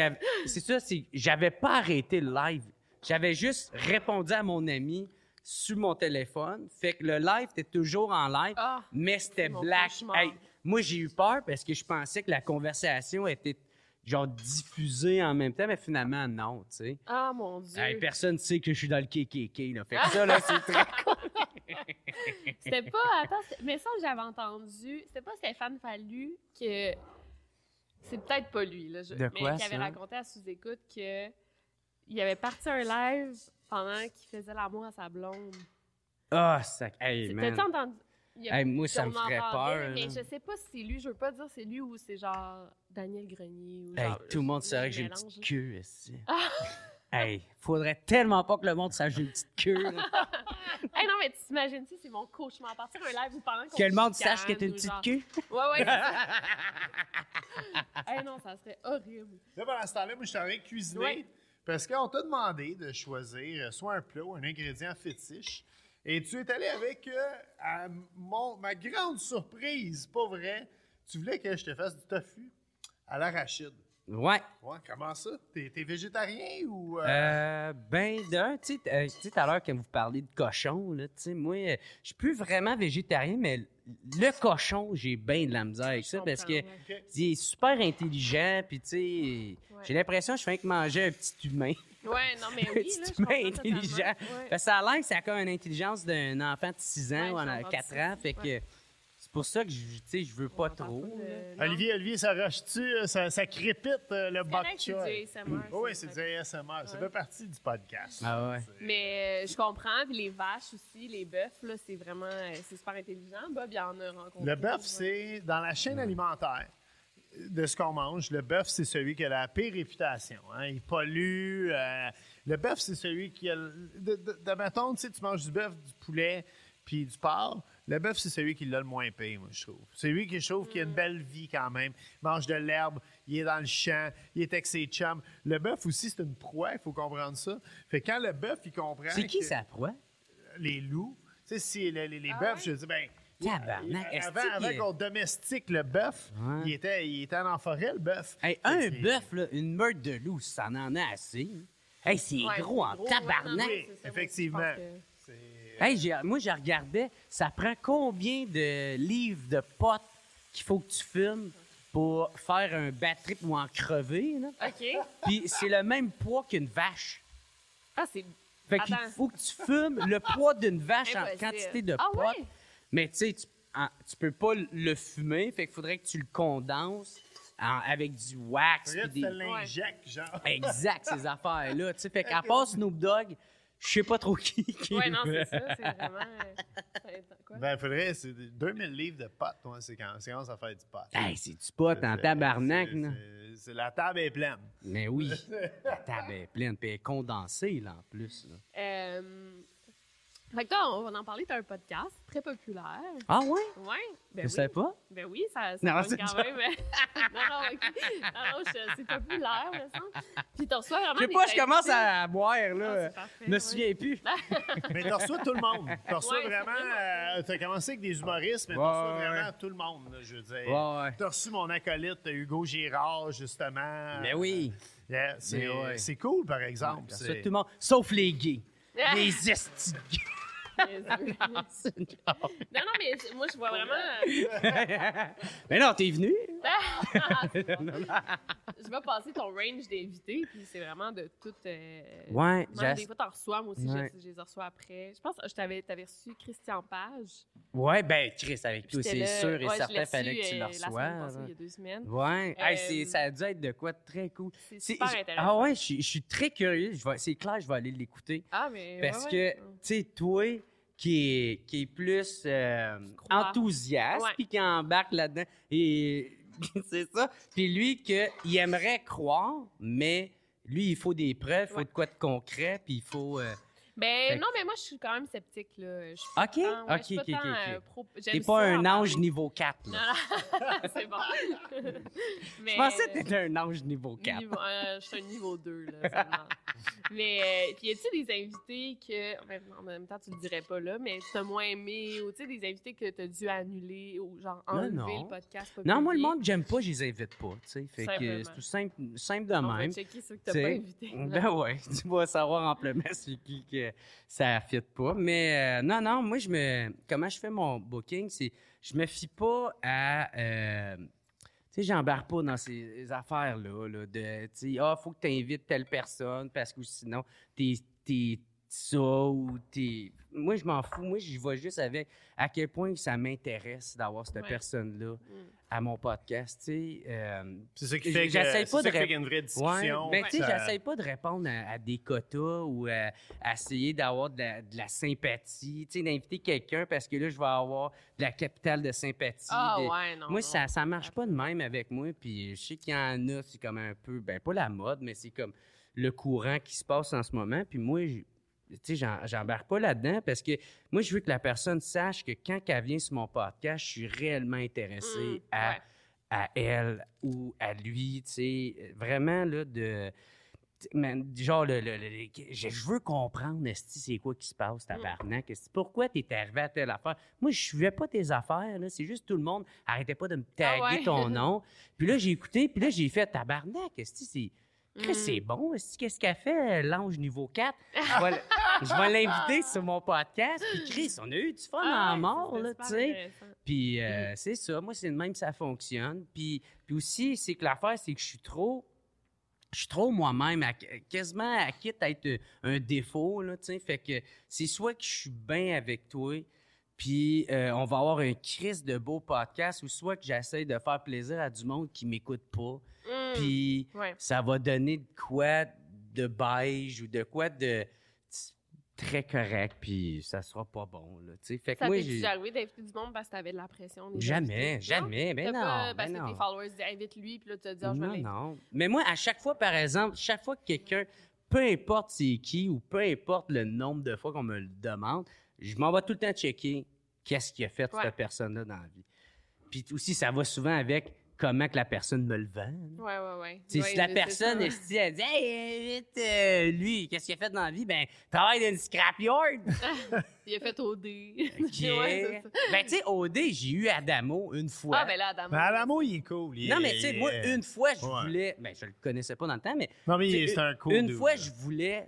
j'avais pas arrêté le live. J'avais juste répondu à mon ami sur mon téléphone. Fait que le live était toujours en live, mais c'était black. Hey, moi, j'ai eu peur parce que je pensais que la conversation était genre diffusée en même temps, mais finalement, non, tu sais. Ah, mon Dieu. Hey, personne ne sait que je suis dans le KKK, là. Fait que ça, là, c'est très cool. C'était pas... Attends, mais ça, j'avais entendu... C'était pas Stéphane Fallu que... C'est peut-être pas lui, là. De quoi, mais qui avait ça? raconté à sous-écoute que il avait parti un live pendant qu'il faisait l'amour à sa blonde. Ah, ça... Hey, man. T'as-tu entendu? Hey, moi, ça me on ferait entendait, peur. Mais là. je sais pas si c'est lui. Je veux pas dire c'est lui ou c'est genre Daniel Grenier. Ou Hey, genre, tout le monde saurait que j'ai une mélange. petite queue, ici. Hey, faudrait tellement pas que le monde sache que j'ai une petite queue, là. Hey, non, mais tu t'imagines, c'est mon cauchemar. Partir un live ou pendant qu'on Que le monde chicane sache que t'as une ou petite genre- queue. Ouais, c'est ça. Hey, non, ça serait horrible. Là, pendant ce temps-là, moi, je suis en train de cuisiner Ouais. parce qu'on t'a demandé de choisir soit un plat ou un ingrédient fétiche. Et tu es allé avec, à ma grande surprise, pas vrai, tu voulais que je te fasse du tofu à l'arachide. Ouais. Ouais, comment ça? T'es végétarien ou... Ben, tu sais, tout à l'heure, quand vous parlez de cochon, là, tu sais, moi, je suis plus vraiment végétarien, mais le cochon, j'ai bien de la misère avec ça parce que comprends, il est super intelligent, puis tu sais, j'ai l'impression que je fais que manger un petit humain. Ouais, non, mais Un oui, petit là, je humain comprends totalement. intelligent. Ouais. Parce que ça a l'air que ça a comme une intelligence d'un enfant de 6 ans Ouais, ou j'ai en entendu 4 ça. ans, fait que Ouais. c'est pour ça que, tu sais, je veux pas On parle trop. pas de- là. non. Olivier, ça roche-tu? Ça crépite le bok correct, c'est choy. du ASMR, Oui, ça. c'est du ASMR. Ça Ouais. fait partie du podcast. Ah ouais. Mais je comprends. Puis les vaches aussi, les bœufs, là, c'est vraiment... c'est super intelligent. Bob, il en a rencontré. Le bœuf, Ouais. c'est dans la chaîne alimentaire de ce qu'on mange. Le bœuf, c'est celui qui a la pire réputation. Hein. Il pollue. Le bœuf, c'est celui qui a... Mettons, tu sais, tu manges du bœuf, du poulet puis du porc. Le bœuf, c'est celui qui l'a le moins payé, moi, je trouve. C'est lui qui, je trouve, qui a une belle vie quand même. Il mange de l'herbe, il est dans le champ, il est avec ses chums. Le bœuf aussi, c'est une proie, il faut comprendre ça. Fait que quand le bœuf, il comprend C'est qui que ça, proie? les loups, tu sais, si les Ah bœufs, ouais? je dis, ben... Tabarnak, est-ce Avant qu'il- qu'on domestique le bœuf, Ouais. il était en forêt, le bœuf. Hey, un bœuf, là, une meurtre de loup, ça en a assez. Hey, c'est Ouais, gros c'est en gros, tabarnak. ouais, c'est ça, moi, effectivement. je pense que- Hey, moi, je regardais, ça prend combien de livres de potes qu'il faut que tu fumes pour faire un bad trip ou en crever, là? OK. Puis c'est le même poids qu'une vache. Ah, c'est... Fait qu'il Attends. faut que tu fumes le poids d'une vache en Impossible. quantité de Ah potes. ouais? Mais tu sais, tu peux pas le fumer, fait qu'il faudrait que tu le condenses avec du wax. Regarde, puis tu te des... l'injectes, genre. Exact, ces affaires-là. Tu sais, fait qu'à part Snoop Dogg, je sais pas trop qui. Ouais, non, c'est ça. C'est vraiment... quoi? Ben, faudrait, c'est 2000 livres de potes, toi, c'est quand ça fait du pot. Hey, c'est du pot en tabarnak, là. La table est pleine. Mais oui, la table est pleine, puis elle est condensée, là, en plus. Là. Fait que toi, on va en parler. T'as un podcast très populaire. Ah ouais? Ouais. Ben Je oui. sais pas. Ben oui, ça Non, pogne c'est quand ça. même. non, OK. Non, c'est populaire, me semble. Puis t'as reçu vraiment Je sais des pas, je commence invités. à boire, Ah, là. c'est parfait, Je me ouais. souviens plus. Mais t'as reçu tout le monde. T'as reçu Ouais, c'est vraiment... vraiment t'as commencé avec des humoristes, mais Ouais, t'as reçu ouais. vraiment tout le monde, là, je veux dire. Ouais, ouais. T'as reçu mon acolyte Hugo Girard, justement. Mais oui. Yeah, c'est Mais ouais. c'est cool, par exemple. Ça, C'est- tout le monde, sauf les gays. Les estis de gays. Non, mais moi, je vois vraiment... Mais non, t'es venu. Je vais passer ton range d'invités, puis c'est vraiment de tout... Ouais, même des fois, t'en reçois, moi aussi, Ouais. je les reçois après. Je pense que t'avais reçu Christian Page. Ouais, ben, Chris, avec toi, J'étais c'est là- sûr et ouais, je certain, l'ai fallait que su, tu le la semaine reçoives. passée, il y a 2 semaines. Ouais, hey, Euh, ça a dû être de quoi de très cool. C'est super intéressant. Ah ouais, je suis très curieux. C'est clair, je vais aller l'écouter. Ah, mais Parce ouais, que, ouais. tu sais, toi, qui est plus Crois. enthousiaste, Ouais. puis qui embarque là-dedans, et C'est ça. Puis lui, il aimerait croire, mais lui, il faut des preuves, il faut de quoi de concret, puis il faut... Ben non, mais moi, je suis quand même sceptique, là. Je suis OK, pas tant, OK, je suis OK, pas tant, OK. j'aime T'es pas ça un en ange parler. niveau 4, là. Non, c'est bon. Mais, Je pensais que t'étais un ange niveau 4. je suis un niveau 2, là, seulement. Mais, puis y a-tu des invités que, ben, en même temps, tu le dirais pas là, mais t'as moins aimé, ou tu sais, des invités que t'as dû annuler, ou genre enlever non. le podcast? Pas Non, moi, le publié? monde que j'aime pas, je les invite pas, tu sais. Fait que Simplement. c'est tout simple de On va même. checker ceux que t'as T'sais, pas invités. Ben ouais, tu vas savoir amplement c'est qui que ça fit pas. Mais non, moi, comment je fais mon booking, c'est je me fie pas à... tu sais, j'embarque pas dans ces affaires-là, là, de, tu sais, faut que tu invites telle personne parce que sinon, t'es ça ou t'es... Moi, je m'en fous. Moi, j'y vais juste avec à quel point ça m'intéresse d'avoir cette Ouais. personne-là à mon podcast, tu sais. C'est ça qui fait J'essaie pas de qu'il y a une vraie discussion. mais tu sais, Ça- j'essaie pas de répondre à des quotas ou à essayer d'avoir de la sympathie, tu sais, d'inviter quelqu'un parce que là, je vais avoir de la capitale de sympathie. Ah ouais, non. Moi, non. ça marche pas de même avec moi, puis je sais qu'il y en a, c'est comme un peu, ben pas la mode, mais c'est comme le courant qui se passe en ce moment, puis moi, tu sais, j'embarque pas là-dedans parce que moi, je veux que la personne sache que quand elle vient sur mon podcast, je suis réellement intéressé ouais. à elle ou à lui, tu sais, vraiment, là, genre, je veux comprendre, esti, c'est quoi qui se passe, tabarnak, esti, pourquoi t'es arrivé à telle affaire. Moi, je suivais pas tes affaires, là, c'est juste tout le monde arrêtait pas de me taguer Ah ouais. ton nom. Puis là, j'ai écouté, puis là, j'ai fait tabarnak, esti, c'est bon, esti, qu'est-ce qu'elle fait, l'ange niveau 4? Je vais l'inviter sur mon podcast, puis Chris, on a eu du fun en mort, là, tu sais. Puis c'est ça, moi, c'est de même que ça fonctionne. Puis aussi, c'est que l'affaire, c'est que je suis trop moi-même, quasiment à quitte à être un défaut, là, tu sais. Fait que c'est soit que je suis bien avec toi, puis on va avoir un Chris de beau podcast, ou soit que j'essaie de faire plaisir à du monde qui m'écoute pas. Puis ça va donner de quoi de beige ou de quoi de très correct, puis ça sera pas bon, là, tu sais. Fait que Ça moi, t'est déjà arrivé d'inviter du monde parce que t'avais de la pression? des Jamais, invités? jamais, Non? ben T'as non, pas, ben parce que non. tes followers disaient invite-lui, puis là, tu as dit, je vais Non, l'inviter. non. Mais moi, à chaque fois, par exemple, chaque fois que quelqu'un, peu importe c'est qui ou peu importe le nombre de fois qu'on me le demande, je m'en vais tout le temps checker qu'est-ce qu'il a fait cette personne-là dans la vie. Puis aussi, ça va souvent avec comment que la personne me le vend. Ouais. Si Ouais, la c'est personne, ça. elle dit « Hey, invite lui, qu'est-ce qu'il a fait dans la vie? » Ben, travaille dans une scrapyard. Il a fait OD. OK. Ouais, c'est ça. Ben, tu sais, OD, j'ai eu Adamo une fois. Ah, ben là, Adam. Mais Alamo, il est cool. Non, mais tu sais, moi, une fois, je Ouais. voulais... Ben, je le connaissais pas dans le temps, mais... Non, mais tu sais, c'est un cool Une dude, fois, là. je voulais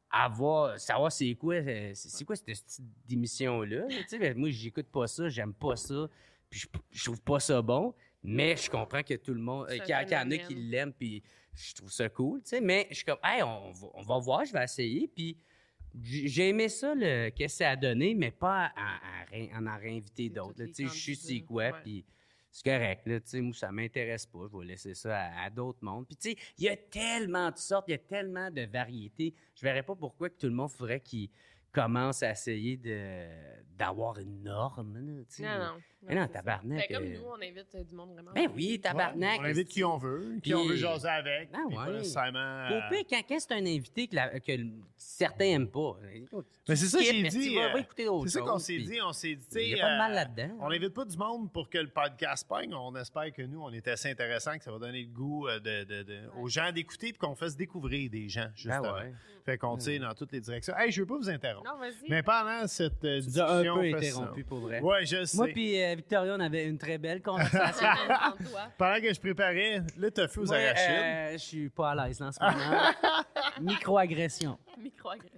savoir c'est quoi cette petite émission-là. Tu sais, ben, moi, j'écoute pas ça, j'aime pas ça, puis je trouve pas ça bon, mais je comprends que tout le monde... C'est un qu'il y en a phénomène. qui l'aiment, puis je trouve ça cool, tu sais, mais je suis comme, hey, on va voir, je vais essayer, puis... J'ai aimé ça, qu'est-ce que ça a donné, mais pas en réinviter d'autres. là. toutes Tu les sais, je sais c'est candidats, quoi, ouais. puis c'est correct. Là, tu sais, moi, ça m'intéresse pas. Je vais laisser ça à d'autres mondes. Puis, tu sais, il y a tellement de sortes, il y a tellement de variétés. Je verrais pas pourquoi que tout le monde faudrait qu'il commence à essayer d'avoir une norme. Là, tu sais. Non. Mais non, c'est ça. tabarnak. Ben, comme nous, on invite du monde vraiment. Ben oui, tabarnak. On invite qui on veut, qui Puis- on veut jaser avec. Ah puis pas ouais. nécessairement... Au pire, quand c'est un invité que certains n'aiment pas. Mais c'est ça que skip, j'ai mais dit, tu vas écouter d'autres c'est ça qu'on choses, s'est puis dit. On s'est dit, tu il y sais, a pas de mal là-dedans. on n'invite pas du monde pour que le podcast pogne. On espère que nous, on est assez intéressant, que ça va donner le goût aux gens d'écouter puis qu'on fasse découvrir des gens, justement. Ben ouais. Fait qu'on tire dans toutes les directions. Hey, je veux pas vous interrompre. Non, vas-y. Mais pendant cette Tu nous discussion, as un peu on fait interrompu, ça. pour vrai. Ouais, je sais. Moi puis Victoria, on avait une très belle conversation. Toi. Pendant que je préparais le tofu aux Moi, arachides, je suis pas à l'aise en ce moment. Microagression. Microagression.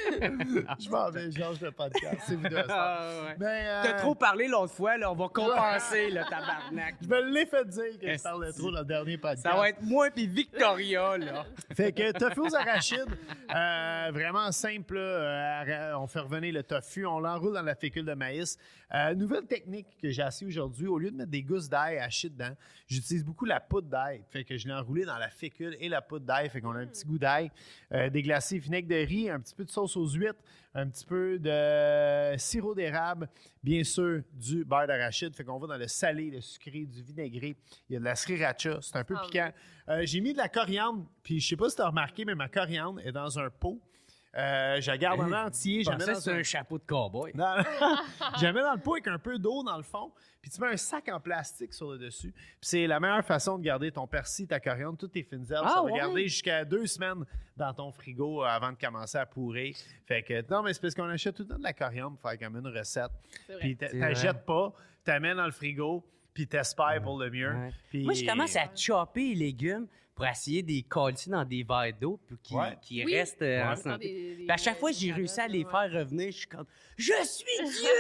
je m'en vais, je change de podcast. C'est vous deux. ça. Ben, T'as trop parlé l'autre fois, là, on va compenser, le tabarnak. Je me l'ai fait dire que je Esti. parlais trop dans le dernier podcast. Ça va être moi puis Victoria, là. Fait que tofu aux arachides, vraiment simple. Là, on fait revenir le tofu, on l'enroule dans la fécule de maïs. Nouvelle technique que j'ai essayé aujourd'hui, au lieu de mettre des gousses d'ail hachées dedans, j'utilise beaucoup la poudre d'ail. Fait que je l'ai enroulé dans la fécule et la poudre d'ail. Fait qu'on a un petit goût d'ail. Déglacé, vinaigre de riz, un petit peu de sauce aux huîtres, un petit peu de sirop d'érable, bien sûr, du beurre d'arachide. Fait qu'on va dans le salé, le sucré, du vinaigré. Il y a de la sriracha, c'est un peu piquant. J'ai mis de la coriandre, puis je sais pas si tu as remarqué, mais ma coriandre est dans un pot. Je la garde en entier. Je pensais que c'est un chapeau de cowboy. Non, je la mets dans le pot avec un peu d'eau dans le fond. Puis tu mets un sac en plastique sur le dessus. Puis c'est la meilleure façon de garder ton persil, ta coriandre, toutes tes fines herbes. Ça va garder jusqu'à 2 semaines dans ton frigo avant de commencer à pourrir. Fait que non, mais c'est parce qu'on achète tout le temps de la coriandre pour faire comme une recette. Puis t'achètes pas, t'amènes dans le frigo, puis t'espères pour le mieux. Ouais. Puis... Moi, je commence à chopper les légumes pour essayer de les coller dans des verres d'eau puis qui restent en santé. Puis à chaque fois que j'ai réussi à les faire revenir, je suis comme « Je suis Dieu! »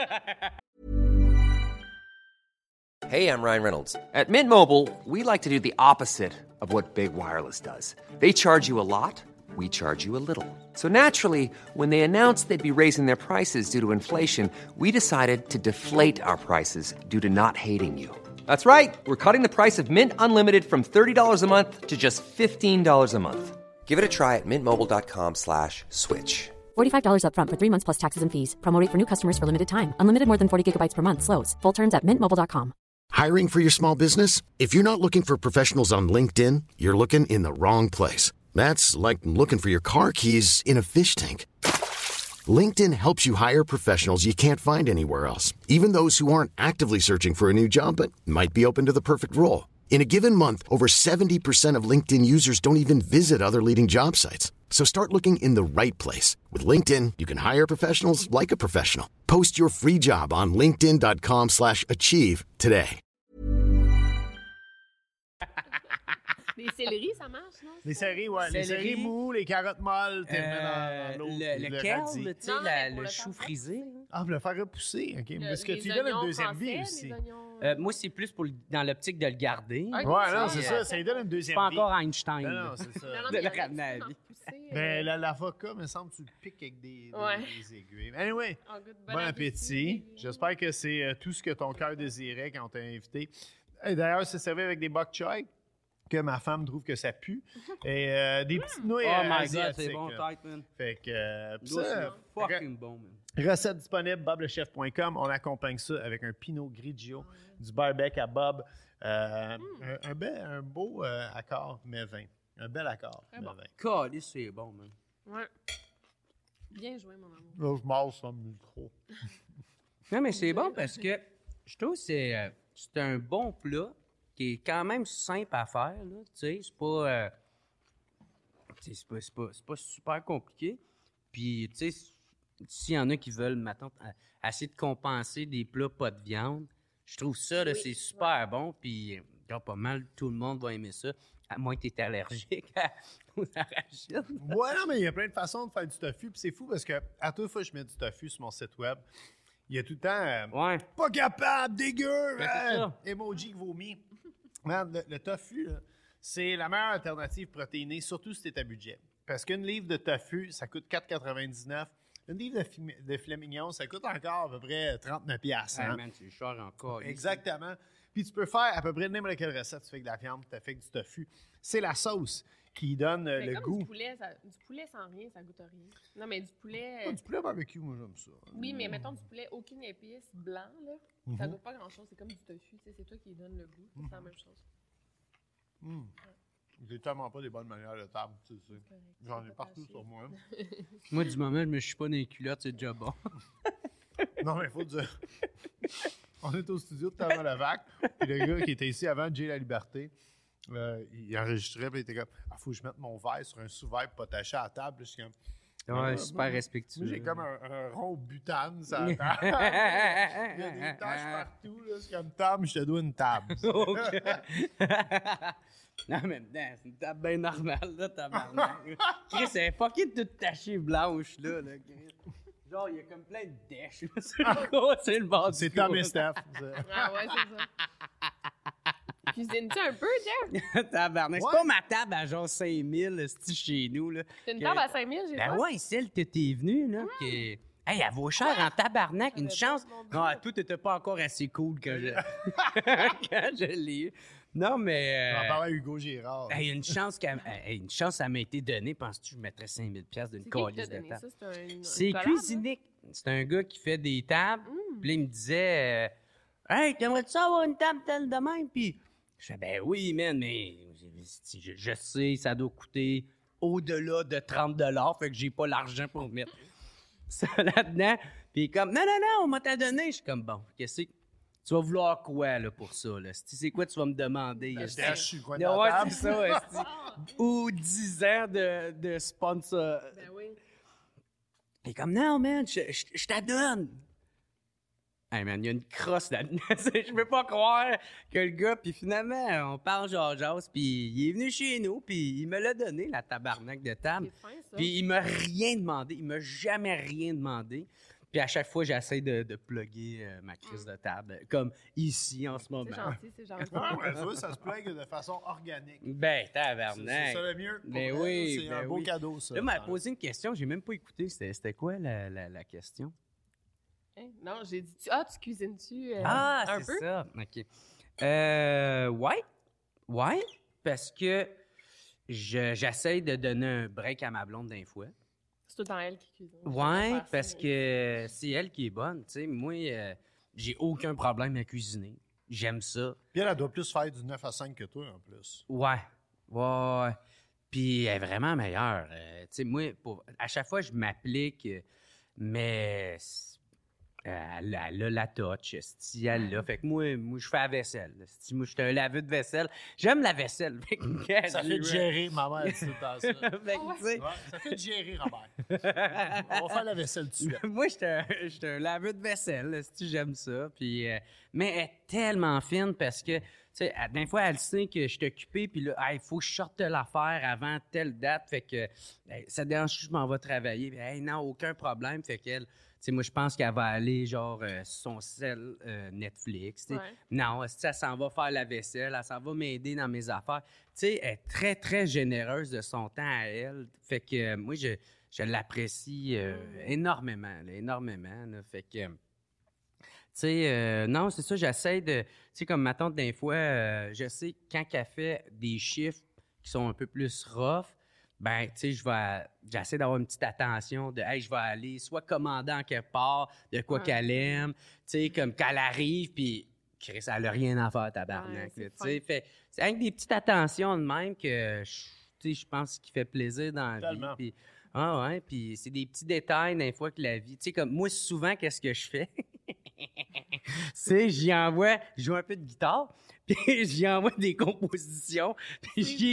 Hey, I'm Ryan Reynolds. At Mint Mobile, we like to do the opposite of what Big Wireless does. They charge you a lot, we charge you a little. So naturally, when they announced they'd be raising their prices due to inflation, we decided to deflate our prices due to not hating you. That's right. We're cutting the price of Mint Unlimited from $30 a month to just $15 a month. Give it a try at mintmobile.com/switch. $45 up front for 3 months plus taxes and fees. Promo rate for new customers for limited time. Unlimited more than 40 gigabytes per month. Slows full terms at mintmobile.com. Hiring for your small business? If you're not looking for professionals on LinkedIn, you're looking in the wrong place. That's like looking for your car keys in a fish tank. LinkedIn helps you hire professionals you can't find anywhere else, even those who aren't actively searching for a new job but might be open to the perfect role. In a given month, over 70% of LinkedIn users don't even visit other leading job sites. So start looking in the right place. With LinkedIn, you can hire professionals like a professional. Post your free job on linkedin.com/achieve today. Les céleris, ça marche, non? Les céleris, ouais. Les céleris mous, les carottes molles, tu mets dans l'eau. Le radis. kale, tu sais, le chou frisé. Là. Ah, pour le faire repousser. OK. Est-ce que tu lui donnes une deuxième vie aussi? Moi, c'est plus pour dans l'optique de le garder. Okay. Ouais, non, c'est ça. Ça lui donne une deuxième pas vie. encore Einstein. Non, c'est ça. Non, de le ramener à la vie. Mais l'avocat, me semble, tu le piques avec des aiguilles. Anyway, bon appétit. J'espère que c'est tout ce que ton cœur désirait quand on t'a invité. Et d'ailleurs, c'est servi avec des bok choy, que ma femme trouve que ça pue. Et des petites nouilles asiatiques. C'est bon, tight, man. Fait que c'est fucking bon, man. Recette disponible, boblechef.com. On accompagne ça avec un Pinot Grigio, du barbecue à Bob. Un beau accord, mais 20. Un bel accord, mais 20. Calisse, c'est bon, man. Ouais. Bien joué, mon amour. Là, je mange sur le micro. Non, mais c'est bon parce que je trouve que c'est un bon plat qui est quand même simple à faire. Là, tu sais, c'est pas super compliqué. Puis, tu sais, s'il y en a qui veulent, maintenant, essayer de compenser des plats pas de viande, je trouve ça, là, c'est super bon. Puis, pas mal, tout le monde va aimer ça. À moins que tu es allergique aux arachides. Ouais, non, mais il y a plein de façons de faire du tofu. Puis c'est fou parce que à toute fois que je mets du tofu sur mon site web, il y a tout le temps pas capable, dégueu, emoji qui vomit. Man, le tofu, là, c'est la meilleure alternative protéinée, surtout si tu es à budget. Parce qu'une livre de tofu, ça coûte 4,99 $. Une livre de filet mignon, ça coûte encore à peu près 39 $. Hein? Man, c'est cher encore. Exactement. Puis tu peux faire à peu près n'importe quelle recette. Tu fais de la viande, tu fais avec du tofu. C'est la sauce qui donne le goût. Du poulet sans rien, ça goûte rien. Non, mais du poulet... Du poulet barbecue, moi, j'aime ça. Oui, mais mettons du poulet, aucune épice, blanc, là. Ça goûte pas grand-chose. C'est comme du tofu. C'est toi qui donne le goût. C'est la même chose. J'ai tellement pas des bonnes manières de table, tu sais. J'en ai partout sur moi. Moi, du moment où je me suis pas dans les culottes, c'est déjà bon. Non, mais il faut dire... On est au studio de Thomas Levac, puis le gars qui était ici avant, Jay La Liberté, il enregistrait, puis il était comme « faut que je mette mon verre sur un sous-verre pour pas tacher à la table. » Je suis comme... Ouais, super respectueux. Moi, j'ai comme un rond butane sur la table. Il y a des taches partout, là. C'est comme table, je te dois une table. Non, mais c'est une table bien normale, là, tabarnak. Chris, elle est fucking toute tachée blanche, là, Chris. Genre, il y a comme plein de dèches, là, c'est le bord du C'est Tom et Steph. Ah ouais, c'est ça. Cuisines-tu un peu, Jeff? Tabarnak. C'est pas ma table à genre 5000, c'est chez nous, là. C'est une table à 5000, j'ai Ben ouais, celle que t'es venue, là, qui... Hey, elle vaut cher en tabarnak, une chance. Non, toi, t'étais pas encore assez cool quand je l'ai eu. Non, mais... On va parler à Hugo Girard. Hey, une chance ça m'a été donnée. Penses-tu que je mettrais 5000$ d'une C'est qui calice qui t'a de donné table? ça? C'est collab, Cuisinic. C'est un gars qui fait des tables. Puis là, il me disait Hey, t'aimerais-tu ça avoir une table telle de même? Puis je fais Ben oui, man, mais je sais, ça doit coûter au-delà de 30$. Fait que j'ai pas l'argent pour mettre ça là-dedans. Puis il est comme Non, on m'a t'a donné. Je suis comme Bon, qu'est-ce que tu vas vouloir quoi là, pour ça? Là? C'est quoi tu vas me demander? Je dash sur le coin de Ouais, la table. c'est ça. esti. Ou 10 ans de sponsor. Ben oui. Il est comme, non, man, je t'adonne. Hey, man, il y a une crosse là-dedans. Je peux pas croire que le gars, puis finalement, on parle jase, puis il est venu chez nous, puis il me l'a donné, la tabarnak de table. C'est fin, ça. Puis il m'a rien demandé, il m'a jamais rien demandé. Puis à chaque fois, j'essaie de plugger ma crise de table, comme ici en ce moment. C'est gentil. Ouais, tu vois, ça se plague de façon organique. Ben, C'est tabarnak. ça le mieux. Ben Pour vrai, oui, c'est ben un beau oui. cadeau, ça. Là, il m'a posé une question, j'ai même pas écouté. C'était quoi la question? Hein? Non, j'ai dit, tu cuisines-tu Ah, un c'est peu? ça. OK. Ouais, parce que j'essaie de donner un break à ma blonde d'un fois. C'est tout le temps elle qui cuisine. Ouais, parce que c'est elle qui est bonne. Tu sais, moi, j'ai aucun problème à cuisiner. J'aime ça. Puis elle doit plus faire du 9 à 5 que toi, en plus. Ouais. Puis elle est vraiment meilleure. Tu sais, moi, à chaque fois, je m'applique, mais elle a la touch. Si elle l'a. Fait que moi, je fais la vaisselle. Moi, je suis un laveur de vaisselle. J'aime la vaisselle. Fait que, Ça fait de gérer, maman, elle dit tout le temps ça. Fait que, tu sais, Ouais, ça fait de gérer, Robert. On va faire la vaisselle tout de suite. moi, j'étais un laveur de vaisselle, si j'aime ça. Puis, mais elle est tellement fine parce que, tu sais, des fois, elle sait que je suis occupé, puis là, il faut que je sorte l'affaire avant telle date. Fait que, ça dérange, je m'en vais travailler. Puis, non, aucun problème. Fait qu'elle, tu sais, moi, je pense qu'elle va aller, genre, sur son cell Netflix. Tu sais. Ouais. Non, elle s'en va faire la vaisselle, elle s'en va m'aider dans mes affaires. Tu sais, elle est très, très généreuse de son temps à elle. Fait que, moi, je l'apprécie énormément, là, énormément. Là. Fait que, tu sais, non, c'est ça, j'essaie de... Tu sais, comme ma tante, des fois, je sais, quand elle fait des chiffres qui sont un peu plus rough, ben, tu sais, j'essaie d'avoir une petite attention de, hey, je vais aller soit commander en quelque part de quoi qu'elle aime, tu sais, comme quand elle arrive, puis Chris, elle n'a rien à faire, tabarnak, Ouais, là, c'est tu sais. Fait, c'est avec des petites attentions de même que, tu sais, je pense qu'il fait plaisir dans la Tellement. vie. Puis, ah ouais, puis c'est des petits détails des fois que la vie, tu sais, comme moi, souvent, qu'est-ce que je fais? C'est, je joue un peu de guitare, puis j'y envoie des compositions, puis j'ai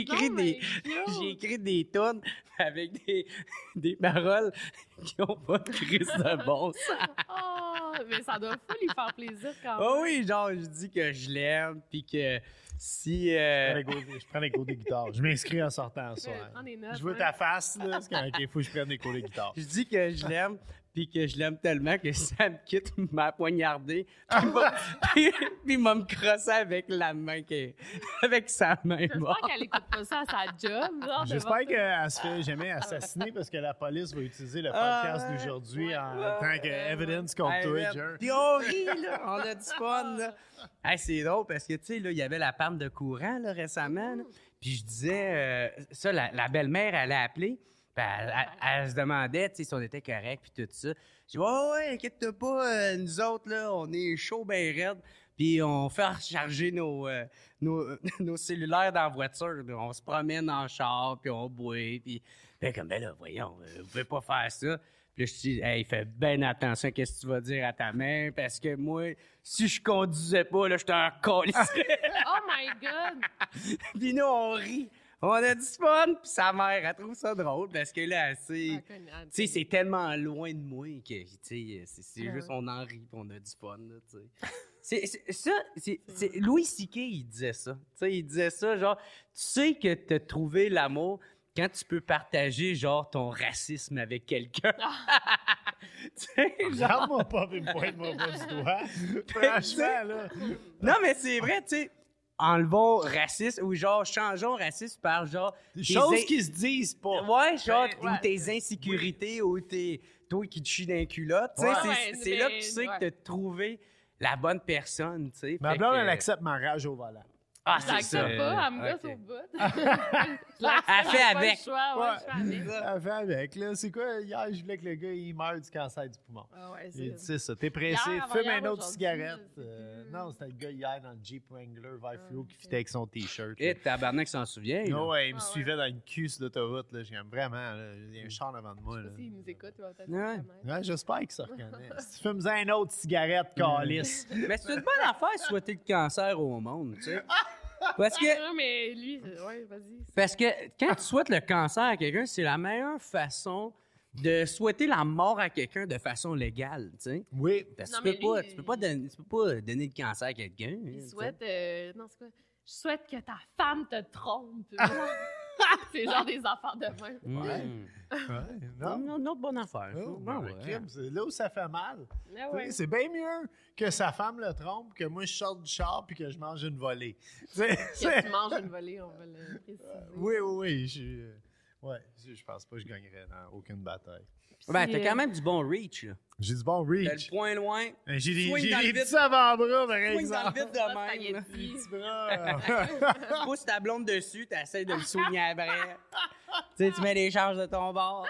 écrit des tunes avec des paroles qui n'ont pas de crise de bon sens. Oh, mais ça doit fou lui faire plaisir quand même. Oh oui, genre, je dis que je l'aime, puis que si... Je prends des cours de guitare. Je m'inscris en sortant ça. Ouais, prends des notes, Je vois hein. ta face, là. C'est quand il faut que je prenne des cours de guitare. Je dis que je l'aime, puis que je l'aime tellement que ça me quitte, m'a poignardé, puis il m'a me crossé avec la main, avec sa main J'espère morte. qu'elle écoute pas ça à sa job. genre, J'espère devant- qu'elle se fait jamais assassiner parce que la police va utiliser le podcast d'aujourd'hui en tant qu'evidence contre toi, Jer. Puis on rit, là. On a du fun, là. Hey, c'est drôle parce que, tu sais, là, il y avait la panne de courant, là, récemment. là. Puis je disais, ça, la belle-mère, elle a appelé. Puis elle se demandait, tu sais, si on était correct, puis tout ça. Je dis, ouais, inquiète-toi pas, nous autres, là, on est chaud, ben raide. Puis on fait recharger nos cellulaires dans la voiture. Puis on se promène en char, puis on boit. Puis comme, ben là, voyons, vous pouvez pas faire ça. Puis là, je dis, hey, fais bien attention à ce que tu vas dire à ta mère, parce que moi, si je conduisais pas, là, je t'en colisserais. Oh my God! Puis nous, on rit. On a du fun, puis sa mère, elle trouve ça drôle, parce que là, tu sais, c'est tellement loin de moi que, tu sais, c'est juste, on en rit, puis on a du fun, là, tu sais. C'est Louis C.K., il disait ça. Tu sais, il disait ça, genre, tu sais que t'as trouvé l'amour quand tu peux partager, genre, ton racisme avec quelqu'un. Tu sais, genre... Regarde-moi pas, puis me pointe-moi pas du doigt. Franchement, là. Non, mais c'est vrai, tu sais. Enlevons raciste ou genre changeons raciste par genre Des tes choses qui se disent pas. ouais, genre Ouais. ou tes insécurités ou toi qui te chies dans les culottes, tu sais, Ouais. c'est là que tu sais que t'as trouvé la bonne personne, tu sais. Ma Fait blonde, que- elle accepte ma rage au volant. Ah, Je c'est ça. l'accepte pas, elle me gosse Ok. au bout. Je l'accepte, Elle fait j'ai pas avec. le choix, ouais, je fais avec. Elle fait avec, là. C'est quoi? Hier, je voulais que le gars, il meure du cancer du poumon. Ah ouais, Il dit, c'est c'est ça. T'es pressé, Hier, fume avant-hier, une autre aujourd'hui, cigarette. je sais plus. Non, c'était le gars hier dans le Jeep Wrangler vert fluo qui fitait avec son T-shirt. Et tabarnak s'en souvient. là. Ouais, il me Ah ouais. suivait dans une queue sur l'autoroute. Là. J'aime vraiment. Là, il y a un char devant de moi. Je Là. sais pas s'il nous écoute, il va peut-être Ouais. se reconnaître. Ouais, j'espère qu'il se reconnaît. Si tu fumes une autre cigarette, calice. Mais c'est une bonne affaire souhaiter le cancer au monde, tu sais. Parce que, Ah, mais lui, ouais, vas-y. parce que quand tu souhaites le cancer à quelqu'un, c'est la meilleure façon de souhaiter la mort à quelqu'un de façon légale, tu sais. Oui. Parce que Non, tu peux mais pas, lui, tu peux pas donner le cancer à quelqu'un. Il tu sais. souhaite. Non, c'est quoi? Je souhaite que ta femme te trompe. C'est genre des affaires de même. Mm. Ouais, non. Une autre bonne affaire. ça. Oh, Ben ben, ouais. crime, c'est là où ça fait mal. Ah ouais. C'est bien mieux que sa femme le trompe, que moi je sorte du char puis que je mange une volée. Que tu manges une volée, on va le préciser. Oui. Je pense pas que je gagnerais dans aucune bataille. Ben, t'as quand même du bon reach, là. J'ai du bon T'as le reach. point loin. J'ai Swing des dans le petits vide. avant-bras, par Swing dans le exemple. vide de même, là. Spaghetti. Petits bras. Pousse ta blonde dessus, t'essaies de le soigner après. Tu sais, tu mets les charges de ton bord.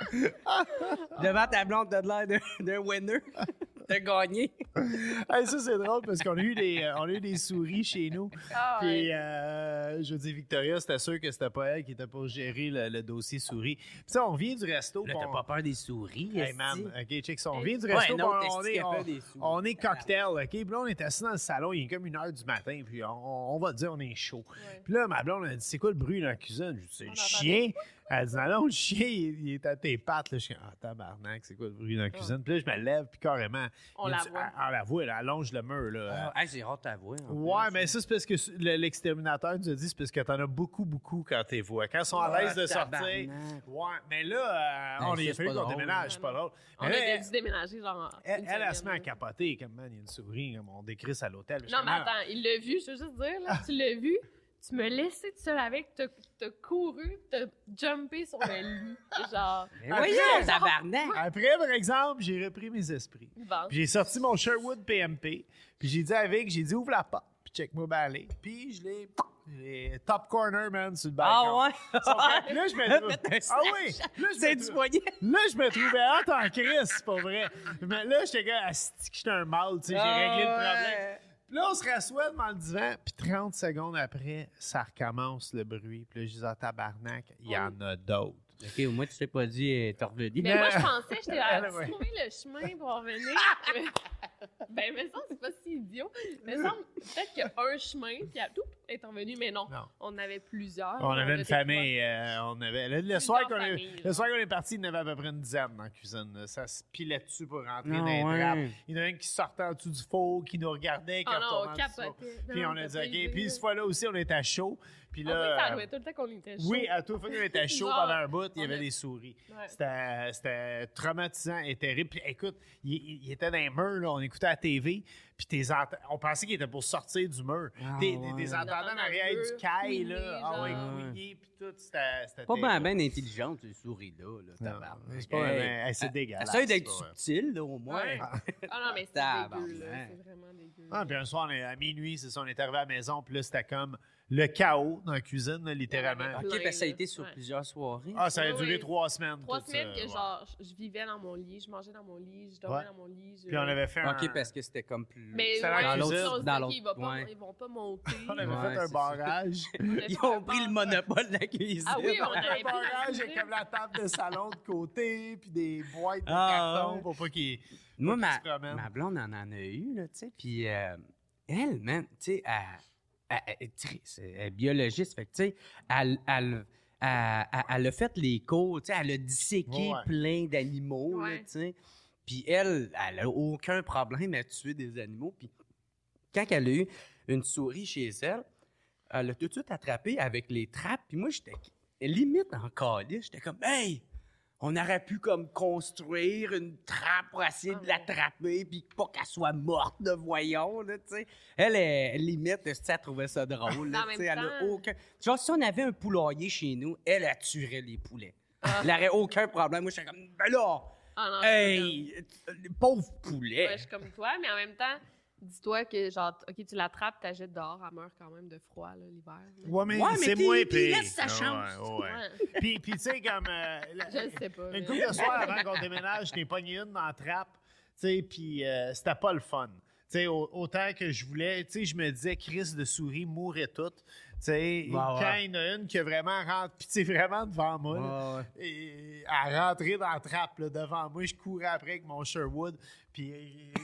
Devant ta blonde, t'as de l'air d'un winner. T'as gagné. Hey, ça, c'est drôle parce qu'on a eu des souris chez nous. Ah Puis, ouais. je dis, Victoria, c'était sûr que c'était pas elle qui était pour gérer le dossier souris. Puis, ça, on vient du resto. Là, puis t'as on- pas peur des souris, Hey, esti? man, OK, check ça. On vient du Ouais, resto, non, puis t'es on stické est, à on, peur des souris. on est cocktail, OK? Puis là, on est assis dans le salon, il est comme 1h du matin, puis on va dire, on est chaud. Ouais. Puis là, ma blonde, elle dit, c'est quoi le bruit dans la cuisine? Je dis, c'est le On chien. Elle dit, non, le chien, il est à tes pattes. Là, je dis, ah, tabarnak, c'est quoi le bruit dans la cuisine? Puis là, je me lève, puis carrément. On il y a la du- voit. On la voit, elle allonge le mur, là. Ah, c'est rare de t'avouer. en Ouais, plus. mais ça, c'est parce que l'exterminateur nous a dit, c'est parce que t'en as beaucoup quand t'es vois. Quand ils sont à l'aise de sortir. tabarnak. Ouais, mais là, Ben, on ça, est c'est fallu pas qu'on drôle. déménage, c'est pas drôle. On Mais là, avait dû déménager, genre. elle, une elle se met à semaine, là. capoter, comme, man, il y a une souris, comme on décrisse à l'hôtel. Non, mais attends, il l'a vu, je veux juste dire, là, tu l'as vu, tu me laissais tout seul avec, t'as couru, t'as jumpé sur le lit, genre, Mais voyons, tabarnak! Après, par exemple, j'ai repris mes esprits. bon. Puis j'ai sorti mon Sherwood PMP. Puis j'ai dit avec, j'ai dit ouvre la porte, puis check-moi balai. Puis je l'ai top corner, man, sur le balcon. Ah ouais? Puis là, je me trouve. Faites un Ah oui! snatch. Là, je C'est me du trou- poignet. Là, je me trouvais hâte en crise, c'est pas vrai. Mais là, j'étais comme, asti que j'étais un mâle, tu sais, j'ai réglé le problème. Puis là, on se rassoit devant le divan, puis 30 secondes après, ça recommence le bruit. Puis là, je dis, ah, tabarnak, il y en a d'autres. OK, au moins, tu t'es pas dit, t'es revenu. Mais moi, je pensais, j'étais Elle, à ouais. trouver le chemin pour revenir. Ben, mais ça, c'est pas si idiot. Mais ça, peut-être qu'il y a un chemin, puis tout est revenu, mais non. Non. On avait plusieurs. On avait une était famille, on avait... Le soir qu'on est, familles, le soir qu'on est parti, il y en avait à peu près une dizaine dans la cuisine. là. Ça se pilait dessus pour rentrer Ah, dans les ouais. trappes. Il y en a un qui sortait en dessous du four, qui nous regardait, qui Ah non, retournait on en dessous du four. capotait. Puis Non, on a dit, c'était OK. idée, Puis là. cette fois-là aussi, on était à chaud. Puis On dirait que ça là... arrivait tout le temps qu'on était chaud. Oui, à tout fois qu'on était chaud Genre, pendant un bout, il y on avait a- des souris. Ouais. C'était traumatisant et terrible. Puis écoute, il était dans les murs, là, on écoutait la TV, puis on pensait qu'il était pour sortir du mur. Ah, des ouais. entendants en arrière du caille, là. Ah ouais, genre. couillé, puis tout, c'était Pas terrible. bien intelligente, ces souris-là. Là, Non, tabarnak. c'est pas hey, c'est dégueulasse. Essaye d'être ça, ouais. subtil, là, au moins. Ouais. Ah non, mais c'est Tabarnak. dégueu, là. C'est vraiment dégueu. Ah, puis un soir, à minuit, c'est ça, on est arrivé à la maison, puis là, c'était comme le chaos dans la cuisine, là, littéralement. Ouais, OK, plein, parce que ça a là. été sur Ouais. plusieurs soirées. Ah, ça a Oui, duré oui. 3 semaines. 3 tout semaines ça, que, ouais. genre, je vivais dans mon lit, je mangeais dans mon lit, je dormais Ouais. dans mon lit. Puis on avait fait un... OK, parce que c'était comme plus... Mais C'était dans ouais, la on cuisine, se dit, dans OK, l'autre- ils vont pas monter. On avait Ouais, fait un c'est ça. barrage. Ils ont pris le monopole de la cuisine. Ah oui, on Un avait pris la barrage avec cuisine. comme la table de salon de côté, puis des boîtes de Ah, carton ouais. pour pas qu'ils Moi, qu'ils ma, se promènent. ma blonde en a eu, là, tu sais, puis elle, man, tu sais, elle est biologiste, fait que, tu sais, elle a fait les cours, tu sais, elle a disséqué Ouais. plein d'animaux, là, Ouais. tu sais, puis elle a aucun problème à tuer des animaux, puis quand elle a eu une souris chez elle, elle l'a tout de suite attrapée avec les trappes, puis moi, j'étais limite en calice, j'étais comme, hey! On aurait pu comme construire une trappe pour essayer de l'attraper puis pas qu'elle soit morte de voyons, là, tu sais. Elle est limite, elle trouvait ça drôle, là, En même tu sais. Elle a temps- aucun... Genre, si on avait un poulailler chez nous, elle tuerait les poulets. Elle n'aurait aucun problème. Moi, je suis comme, ben là, Ah non, hey, pauvre poulet. Ouais, je suis comme toi, mais en même temps, Dis-toi que, genre, OK, tu l'attrapes, tu la jettes dehors, elle meurt quand même de froid, là, l'hiver. là. Ouais, mais Ouais, mais c'est t'es- moins t'es pire. laisse sa chance. Ouais. Puis tu sais, comme... Je le sais pas. Une couple de soirs avant qu'on déménage, je t'ai pogné une dans la trappe, tu sais, puis c'était pas le fun. Tu sais, autant que je voulais, tu sais, je me disais, Chris de souris mourrait toutes. Tu sais, quand il y en a une qui a vraiment rentré, puis tu sais, vraiment devant moi, là, et elle rentrait dans la trappe là, devant moi, je courais après avec mon Sherwood, puis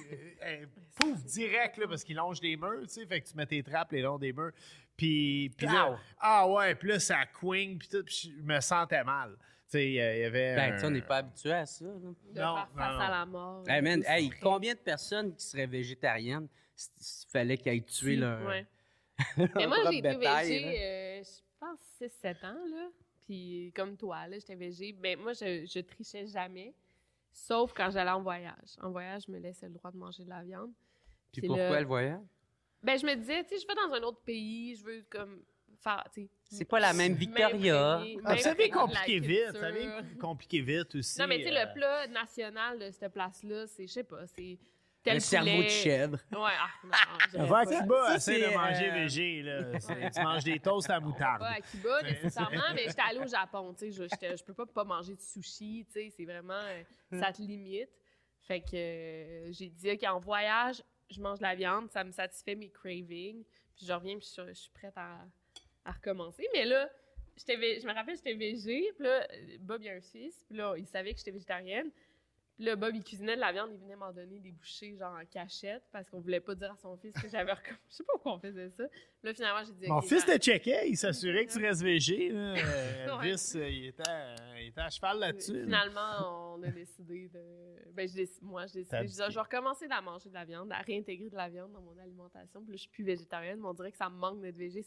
pouf, direct, là, parce qu'il longe des murs, tu sais, fait que tu mets tes trappes les longs des murs. Puis là, puis là, ça quing, puis tout, puis je me sentais mal. Tu sais, il y avait. Ben, tu sais, on n'est pas habitué à ça. Là. De Non, faire face non. à la mort. Hey, man, aussi hey, près. combien de personnes qui seraient végétariennes s'il fallait qu'ils aient tué leur. Ouais. Mais moi, propre j'ai été bétail, végé, je pense, 6-7 ans, là. Puis comme toi, là, j'étais végé. Ben, moi, je trichais jamais, sauf quand j'allais en voyage. En voyage, je me laissais le droit de manger de la viande. Puis C'est pourquoi le- le voyage? Ben, je me disais, tu sais, je vais dans un autre pays, je veux comme faire, tu sais... C'est pas la même Victoria. Vous savez m'imprégner de la compliquer vite, vous culture. savez compliquer vite aussi. Non, mais tu sais, le plat national de cette place-là, c'est, je sais pas, c'est tel Le cerveau poulet. de chèvre. Ouais, non, j'aurais Avant pas- Cuba, Ça, essaie c'est, de manger végé. Là. Tu manges des toasts à moutarde. Pas à Cuba, nécessairement, mais j'étais allée au Japon, tu sais, je peux pas manger de sushi, tu sais, c'est vraiment, ça te limite. Fait que j'ai dit, OK, en voyage, je mange de la viande, ça me satisfait mes cravings, puis je reviens, puis je suis prête à recommencer. Mais là, je me rappelle, j'étais végé, puis là, Bob, il a un fils, puis là, il savait que j'étais végétarienne. Puis là, Bob, il cuisinait de la viande, il venait m'en donner des bouchées, genre en cachette, parce qu'on voulait pas dire à son fils que j'avais recommencé. Je sais pas pourquoi on faisait ça. Puis là, finalement, j'ai dit... Mon OK, fils te checkait, il s'assurait que tu restes végé. là. Ouais. Elvis, il était à cheval là-dessus. là. Finalement, on a décidé de... Ben, moi, j'ai décidé, je vais recommencer à manger de la viande, à réintégrer de la viande dans mon alimentation. Puis là, je suis plus végétarienne, mais on dirait que ça me manque d'être végé.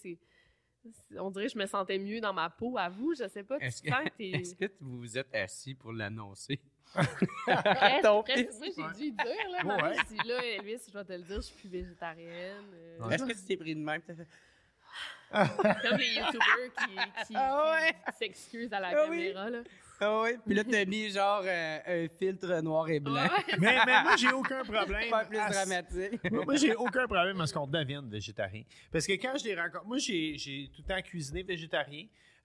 On dirait que je me sentais mieux dans ma peau. À vous, je sais pas, tu Est-ce te sens que t'es... Est-ce que vous vous êtes assis pour l'annoncer? Presque, Ton presque. fils? Moi, j'ai dû lui dire, là, Ouais. maman, je dis, là, Elvis, je vais te le dire, je suis plus végétarienne. Est-ce que tu t'es pris de même? T'as fait... Comme les YouTubers qui s'excusent à la Ah oui. caméra, là. Ah oui, puis là, t'as mis genre un filtre noir et blanc. Ouais. Mais moi, j'ai aucun problème. Pas plus à- dramatique. Moi, j'ai aucun problème à ce qu'on devienne végétarien. Parce que quand je les rencontre... Moi, j'ai tout le temps cuisiné végétarien.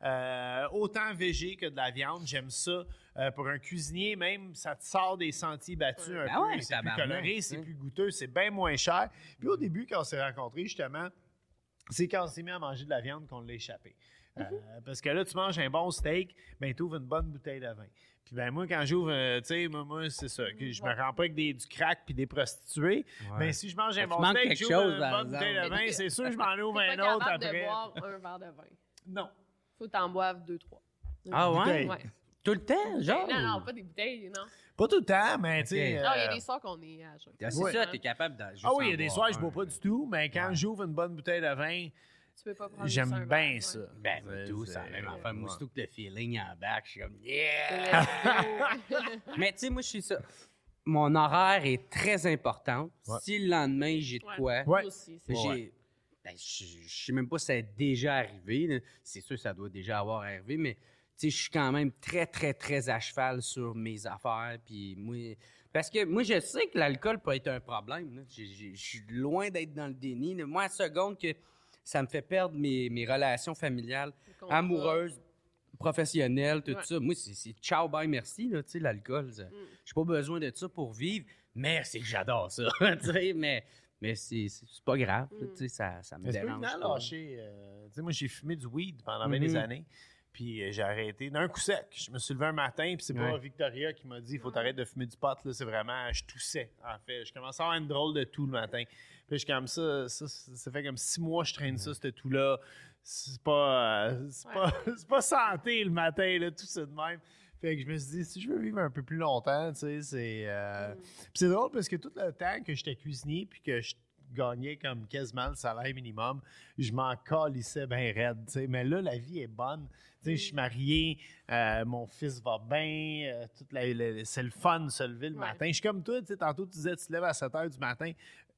Autant végé que de la viande. J'aime ça. Pour un cuisinier, même, ça te sort des sentiers battus un Ben peu. ouais, C'est plus tabarnak, coloré, c'est hein. plus goûteux, c'est bien moins cher. Puis au début, quand on s'est rencontrés, justement, c'est quand on s'est mis à manger de la viande qu'on l'a échappé. Parce que là, tu manges un bon steak, ben tu ouvres une bonne bouteille de vin. Puis ben moi, quand j'ouvre, tu sais, moi, c'est ça, que je me rends pas avec du crack puis des prostituées. Ben si je mange un Tu bon manques steak, quelque j'ouvre chose, une par bonne bouteille de exemple. vin, c'est sûr, je m'en ouvre T'es un pas autre capable de après. boire un verre de vin. Non. Faut que t'en boives 2-3. Ah ouais? Bouteille. Ouais. Tout le temps, genre? Non, pas des bouteilles, non. Pas tout le temps, mais tu sais. Non, il y a des soirs qu'on est à jeun. Ah, c'est Ouais. ça, t'es capable de juste Ah oui, il y a en des boire soirs, je un. bois pas du tout, mais quand j'ouvre une bonne bouteille de vin, Tu peux pas prendre j'aime juste un bien verre, ça. ouais. Ben, moi, tout, ça a même affaire. Moi, surtout que le feeling en back, je suis comme, yeah! Let's go. Mais tu sais, moi, je suis ça. Mon horaire est très important. Ouais. Si le lendemain, j'ai de Ouais. quoi, Moi Ouais. aussi, c'est j'ai. Ben, je sais même pas si ça est déjà arrivé. Là. C'est sûr que ça doit déjà avoir arrivé, mais tu sais, je suis quand même très, très, très à cheval sur mes affaires. Puis moi, parce que moi, je sais que l'alcool peut être un problème. là. Je suis loin d'être dans le déni. là. Moi, à la seconde que ça me fait perdre mes relations familiales, contrat. amoureuses, professionnelles, tout Ouais. ça. Moi, c'est ciao, bye, merci, là, tu sais, l'alcool. J'ai pas besoin de ça pour vivre, mais c'est que j'adore ça, tu sais, mais c'est pas grave, là, tu sais, ça me Mais c'est pas dérange évident pas. lâcher. Tu sais, moi, j'ai fumé du weed pendant bien des années. Puis j'ai arrêté d'un coup sec. Je me suis levé un matin, puis c'est pas Ouais. Victoria qui m'a dit il faut t'arrêter de fumer du pot. Là, c'est vraiment, je toussais, en fait. Je commençais à avoir une drôle de toux le matin. Puis je suis comme ça fait comme 6 mois que je traîne ça, cette toux-là. C'est pas, c'est pas santé le matin, là, tout ça de même. Fait que je me suis dit, si je veux vivre un peu plus longtemps, tu sais, c'est... Puis c'est drôle parce que tout le temps que j'étais cuisinier puis que je gagnais comme quasiment le salaire minimum, je m'en calissais bien raide, tu sais. Mais là, la vie est bonne. Tu sais, je suis marié, mon fils va bien, c'est le fun de se lever le Ouais. matin. Je suis comme toi, tu sais, tantôt tu disais, tu te lèves à 7 h du matin.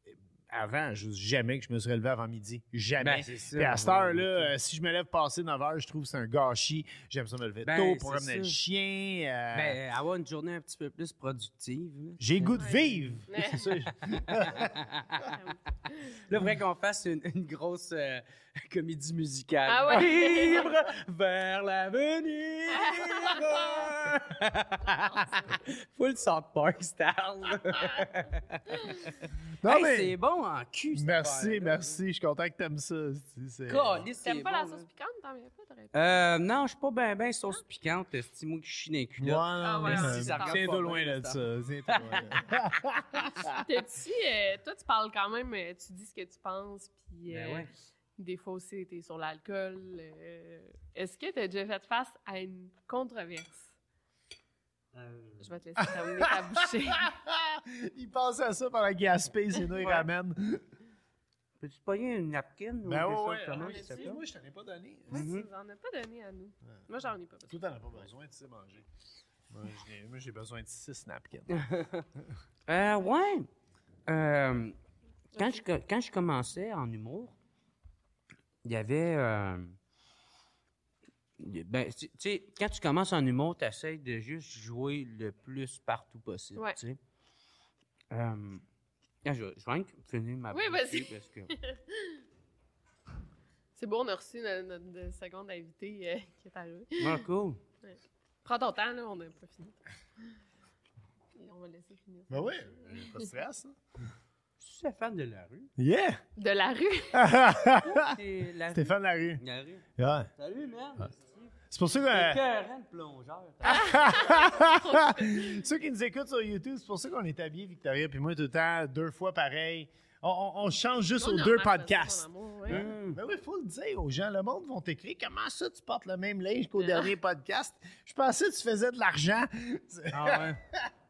avant, jamais que je me serais levé avant midi. Jamais. Ben, c'est ça. Puis à cette heure-là, si je me lève passé 9 heures, je trouve que c'est un gâchis. J'aime ça me lever tôt pour c'est ramener le ça. chien. Ben, avoir une journée un petit peu plus productive. là. J'ai le goût de vivre. Ouais. C'est ça. Là, il faudrait qu'on fasse une grosse comédie musicale. Ah ouais. Vivre vers l'avenir. Full South Park style. Non, Hey, mais- c'est bon en cul, cette Merci, affaire-là. merci. Je suis content que t'aimes ça. C'est- Caliste, c'est T'aimes pas bon, la là. sauce piquante? T'en viens pas? T'aurais pas. Non, je suis pas ben sauce piquante. C'est moi qui chie dans les Ouais, culottes. non, ouais, mais si ça regarde tiens-toi pas loin bien, de ça. ça. Tiens-toi loin de- T'as-tu, toi, tu parles quand même, tu dis ce que tu penses, puis Ben ouais. des fois aussi, t'es sur l'alcool. Est-ce que t'as déjà fait face à une controverse? Je vais te laisser terminer ta bouchée. Il pense à ça pendant qu'il gaspille, sinon il Ouais. ramène. Peux-tu pogner une napkin? ou Ben quelque chose ouais, comme ouais. ça, s'il te plaît? Excuse-moi, je t'en ai pas donné. Moi, tu nous en as pas donné à nous. Moi, j'en ai pas besoin. Tout t'en as pas besoin, tu sais manger. Moi, j'ai besoin de 6 napkins. Ouais. Quand je commençais en humour, il y avait... ben, tu sais, quand tu commences en humour, tu essaies de juste jouer le plus partout possible. Ouais. Tu sais. Je vais rien que finir ma Oui, bouchée vas-y. parce que... C'est bon, on a reçu notre seconde invité qui est arrivé. Ah, cool. Prends ton temps, là, on n'a pas fini. Et on va laisser finir. Ben oui, pas de stress. hein. Je suis fan de la rue. Yeah! De la rue? C'est la rue. Stéphane Larue. La rue. Ouais. Salut, man. C'est pour ça C'est que écœurant, le plongeur. ceux qui nous écoutent sur YouTube, c'est pour ça qu'on est habillés, Victoria, puis moi, tout le temps, 2 fois pareil. On change juste On aux a 2 remarqué ça, podcasts. mon amour, ouais. Ben oui, il faut le dire aux gens. Le monde vont t'écrire comment ça, tu portes le même linge qu'au dernier podcast. Je pensais que tu faisais de l'argent. Ah ouais.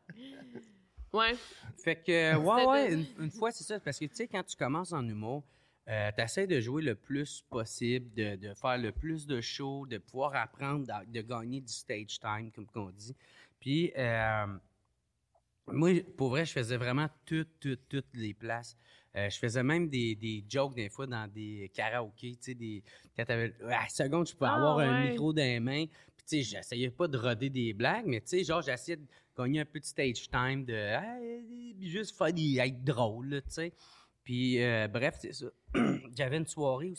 Ouais. Fait que, ouais, C'était une fois, c'est ça. Parce que, tu sais, quand tu commences en humour, tu essaies de jouer le plus possible, de faire le plus de shows, de pouvoir apprendre, de gagner du stage time, comme on dit. Puis, moi, pour vrai, je faisais vraiment toutes les places. Je faisais même des jokes, des fois, dans des karaokés, tu sais, quand t'avais... À la seconde, je pouvais avoir un ouais. micro dans les mains. Puis, tu sais, j'essayais pas de roder des blagues, mais, tu sais, genre, j'essayais de gagner un peu de stage time, juste funny, être drôle, là, tu sais. Puis, bref, c'est ça. J'avais une soirée où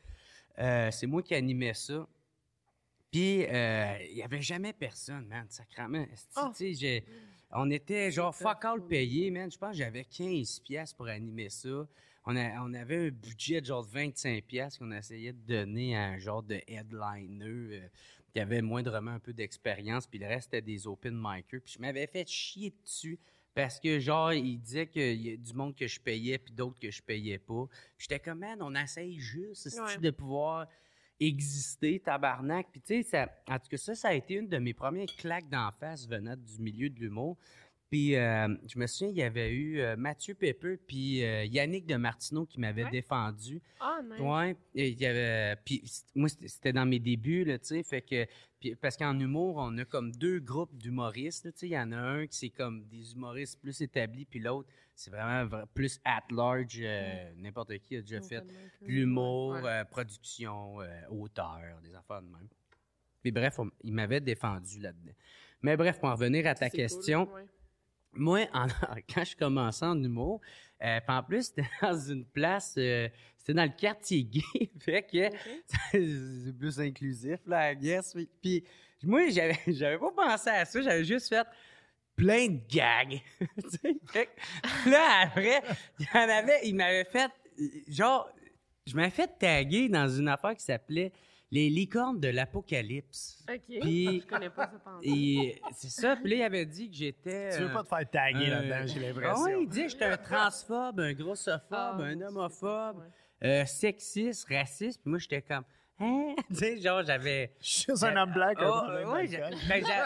c'est moi qui animais ça. Puis, il n'y avait jamais personne, man, sacrément. Tu sais, on était genre fuck all payé, man. Je pense que j'avais 15 piastres pour animer ça. On avait un budget de genre de 25 piastres qu'on essayait de donner à un genre de headliner qui avait moindrement un peu d'expérience. Puis le reste, c'était des open micers. Puis je m'avais fait chier dessus parce que genre, il disait qu'il y a du monde que je payais puis d'autres que je payais pas. Puis j'étais comme, man, on essaye juste Ouais. de pouvoir exister, tabarnak. Puis tu sais, en tout cas, ça a été une de mes premières claques d'en face venant du milieu de l'humour. Puis je me souviens, il y avait eu Mathieu Pepper puis Yannick de Martineau qui m'avaient Ouais. défendu. Ah, nice. Ouais, et il y avait... Puis moi, c'était dans mes débuts, là, tu sais, fait que... Parce qu'en humour, on a comme 2 groupes d'humoristes, là, tu sais. Il y en a un qui c'est comme des humoristes plus établis, puis l'autre, c'est vraiment plus at large. N'importe qui a déjà fait Open mic, de l'humour, ouais. production, auteur, des affaires de même. Puis bref, il m'avait défendu là-dedans. Mais bref, pour en revenir à ta C'est question... cool, ouais. Moi, quand je commençais en humour, puis en plus, c'était dans une place, c'était dans le quartier gay, fait que c'est plus inclusif, là, I guess. Puis moi, j'avais pas pensé à ça, j'avais juste fait plein de gags. Tu sais, fait que là, après, il m'avait fait, genre, je m'avais fait taguer dans une affaire qui s'appelait Les licornes de l'apocalypse. OK. Puis- Je connais pas ça pendant. Et c'est ça, puis là, il avait dit que j'étais... Tu veux pas te faire taguer là-dedans, j'ai l'impression. Ah oui, il dit que j'étais un transphobe, un grossophobe, Ah, un homophobe, ouais. sexiste, raciste. Puis moi, j'étais comme, hein? Tu sais, genre, j'avais... Je suis juste un homme blanc qui a un Oh, problème ouais, d'alcool.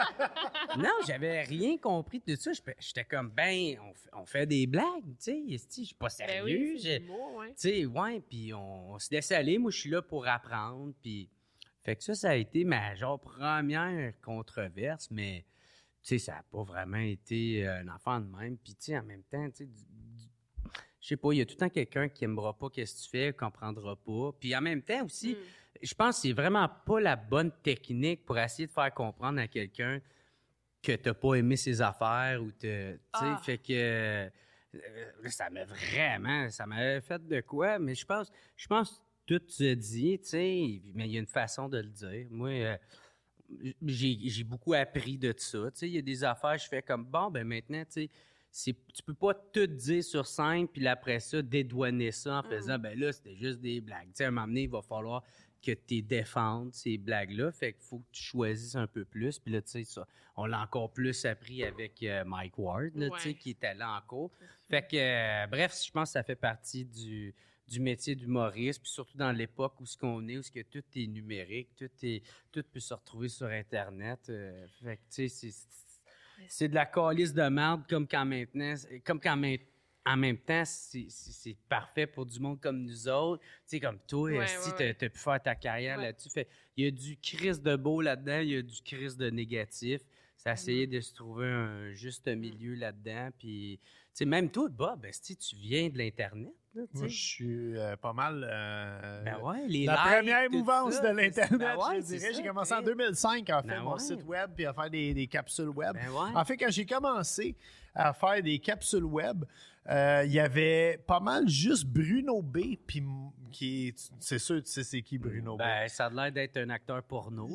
non, j'avais rien compris de ça. J'étais comme, ben, on fait des blagues, tu sais. Je suis pas Ben sérieux. oui, c'est de l'humour, ouais. Tu sais, ouais, puis on se laisse aller. Moi, je suis là pour apprendre, puis... Fait que ça a été ma, genre, première controverse, mais, tu sais, ça n'a pas vraiment été un enfant de même. Puis, tu sais, en même temps, tu sais, sais pas, il y a tout le temps quelqu'un qui aimera pas qu'est-ce que tu fais, comprendra pas. Puis en même temps aussi, je pense que c'est vraiment pas la bonne technique pour essayer de faire comprendre à quelqu'un que t'as pas aimé ses affaires ou tu sais, fait que ça m'avait fait de quoi, mais je pense tout se dit, tu sais, mais il y a une façon de le dire. Moi, j'ai beaucoup appris de ça. Tu sais, il y a des affaires, je fais comme, bon, ben maintenant, tu sais, tu peux pas tout dire sur scène, puis après ça, dédouaner ça en faisant, ben là, c'était juste des blagues. Tu sais, à un moment donné, il va falloir que tu défendes ces blagues-là. Fait qu'il faut que tu choisisses un peu plus. Puis là, tu sais, ça, on l'a encore plus appris avec Mike Ward, là, tu sais, qui était là en cours. Fait que, bref, je pense que ça fait partie du métier d'humoriste, puis surtout dans l'époque où ce qu'on est, où ce que tout est numérique, tout peut se retrouver sur Internet. Fait que, tu sais, c'est de la calice de merde, comme quand maintenant, en même temps, c'est parfait pour du monde comme nous autres. Tu sais, comme toi, si t'as pu faire ta carrière là-dessus. Fait, il y a du crise de beau là-dedans, il y a du crise de négatif. C'est essayer de se trouver un juste milieu là-dedans. Puis, tu sais, même toi, Bob, tu viens de l'Internet. Là, moi, je suis pas mal les la likes, première mouvance ça, de l'Internet, je dirais. ça, J'ai commencé en 2005 à faire mon ouais. site web puis à faire des capsules web. Ouais. En fait, quand j'ai commencé à faire des capsules web, il y avait pas mal juste Bruno B. Puis c'est sûr, tu sais c'est qui Bruno B. Ben, ça a l'air d'être un acteur porno.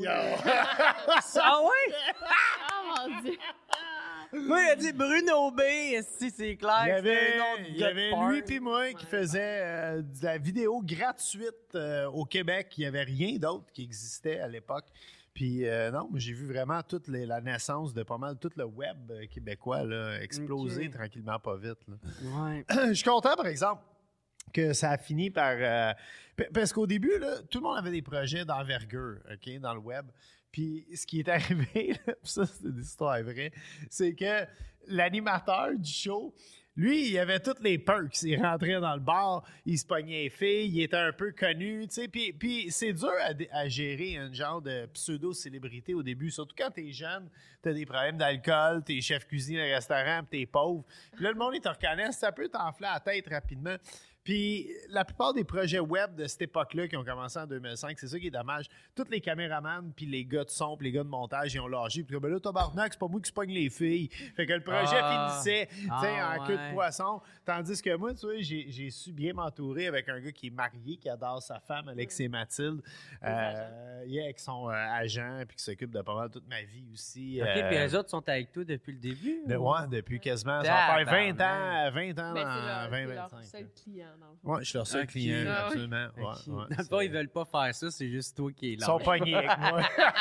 Ah ouais? Oh mon Dieu! Moi, il a dit Bruno B, si c'est clair. Il y avait lui puis moi qui faisait de la vidéo gratuite au Québec. Il n'y avait rien d'autre qui existait à l'époque. Puis non, mais j'ai vu vraiment toute la naissance de pas mal tout le web québécois là, exploser tranquillement pas vite. Là. Ouais. Je suis content, par exemple, que ça a fini par... parce qu'au début, là, tout le monde avait des projets d'envergure, OK, dans le web. Puis ce qui est arrivé, là, ça, c'est une histoire vraie, c'est que l'animateur du show, lui, il avait toutes les perks. Il rentrait dans le bar, il se pognait les filles, il était un peu connu, tu sais. Puis c'est dur à gérer un genre de pseudo-célébrité au début, surtout quand t'es jeune, t'as des problèmes d'alcool, t'es chef cuisine au restaurant, puis t'es pauvre. Puis là, le monde, il te reconnaît, ça peut t'enfler la tête rapidement. Puis la plupart des projets web de cette époque-là qui ont commencé en 2005, c'est ça qui est dommage. Tous les caméramans, puis les gars de son, puis les gars de montage, ils ont lâché. Puis ben là, tabarnak, c'est pas moi qui se pogne les filles. Fait que le projet finissait en queue de poisson. Tandis que moi, tu vois, j'ai su bien m'entourer avec un gars qui est marié, qui adore sa femme, Alexis et Mathilde. Avec son agent, puis qui s'occupe de pas mal toute ma vie aussi. OK, puis les autres sont avec toi depuis le début? Ouais, depuis quasiment. Ça va faire 20 ans Ben, c'est 20-25. leur seul client. Oui, je suis leur seul client, absolument. Okay. Ouais, dans le fond, ils veulent pas faire ça, c'est juste toi qui es là. Ils sont pognés avec moi.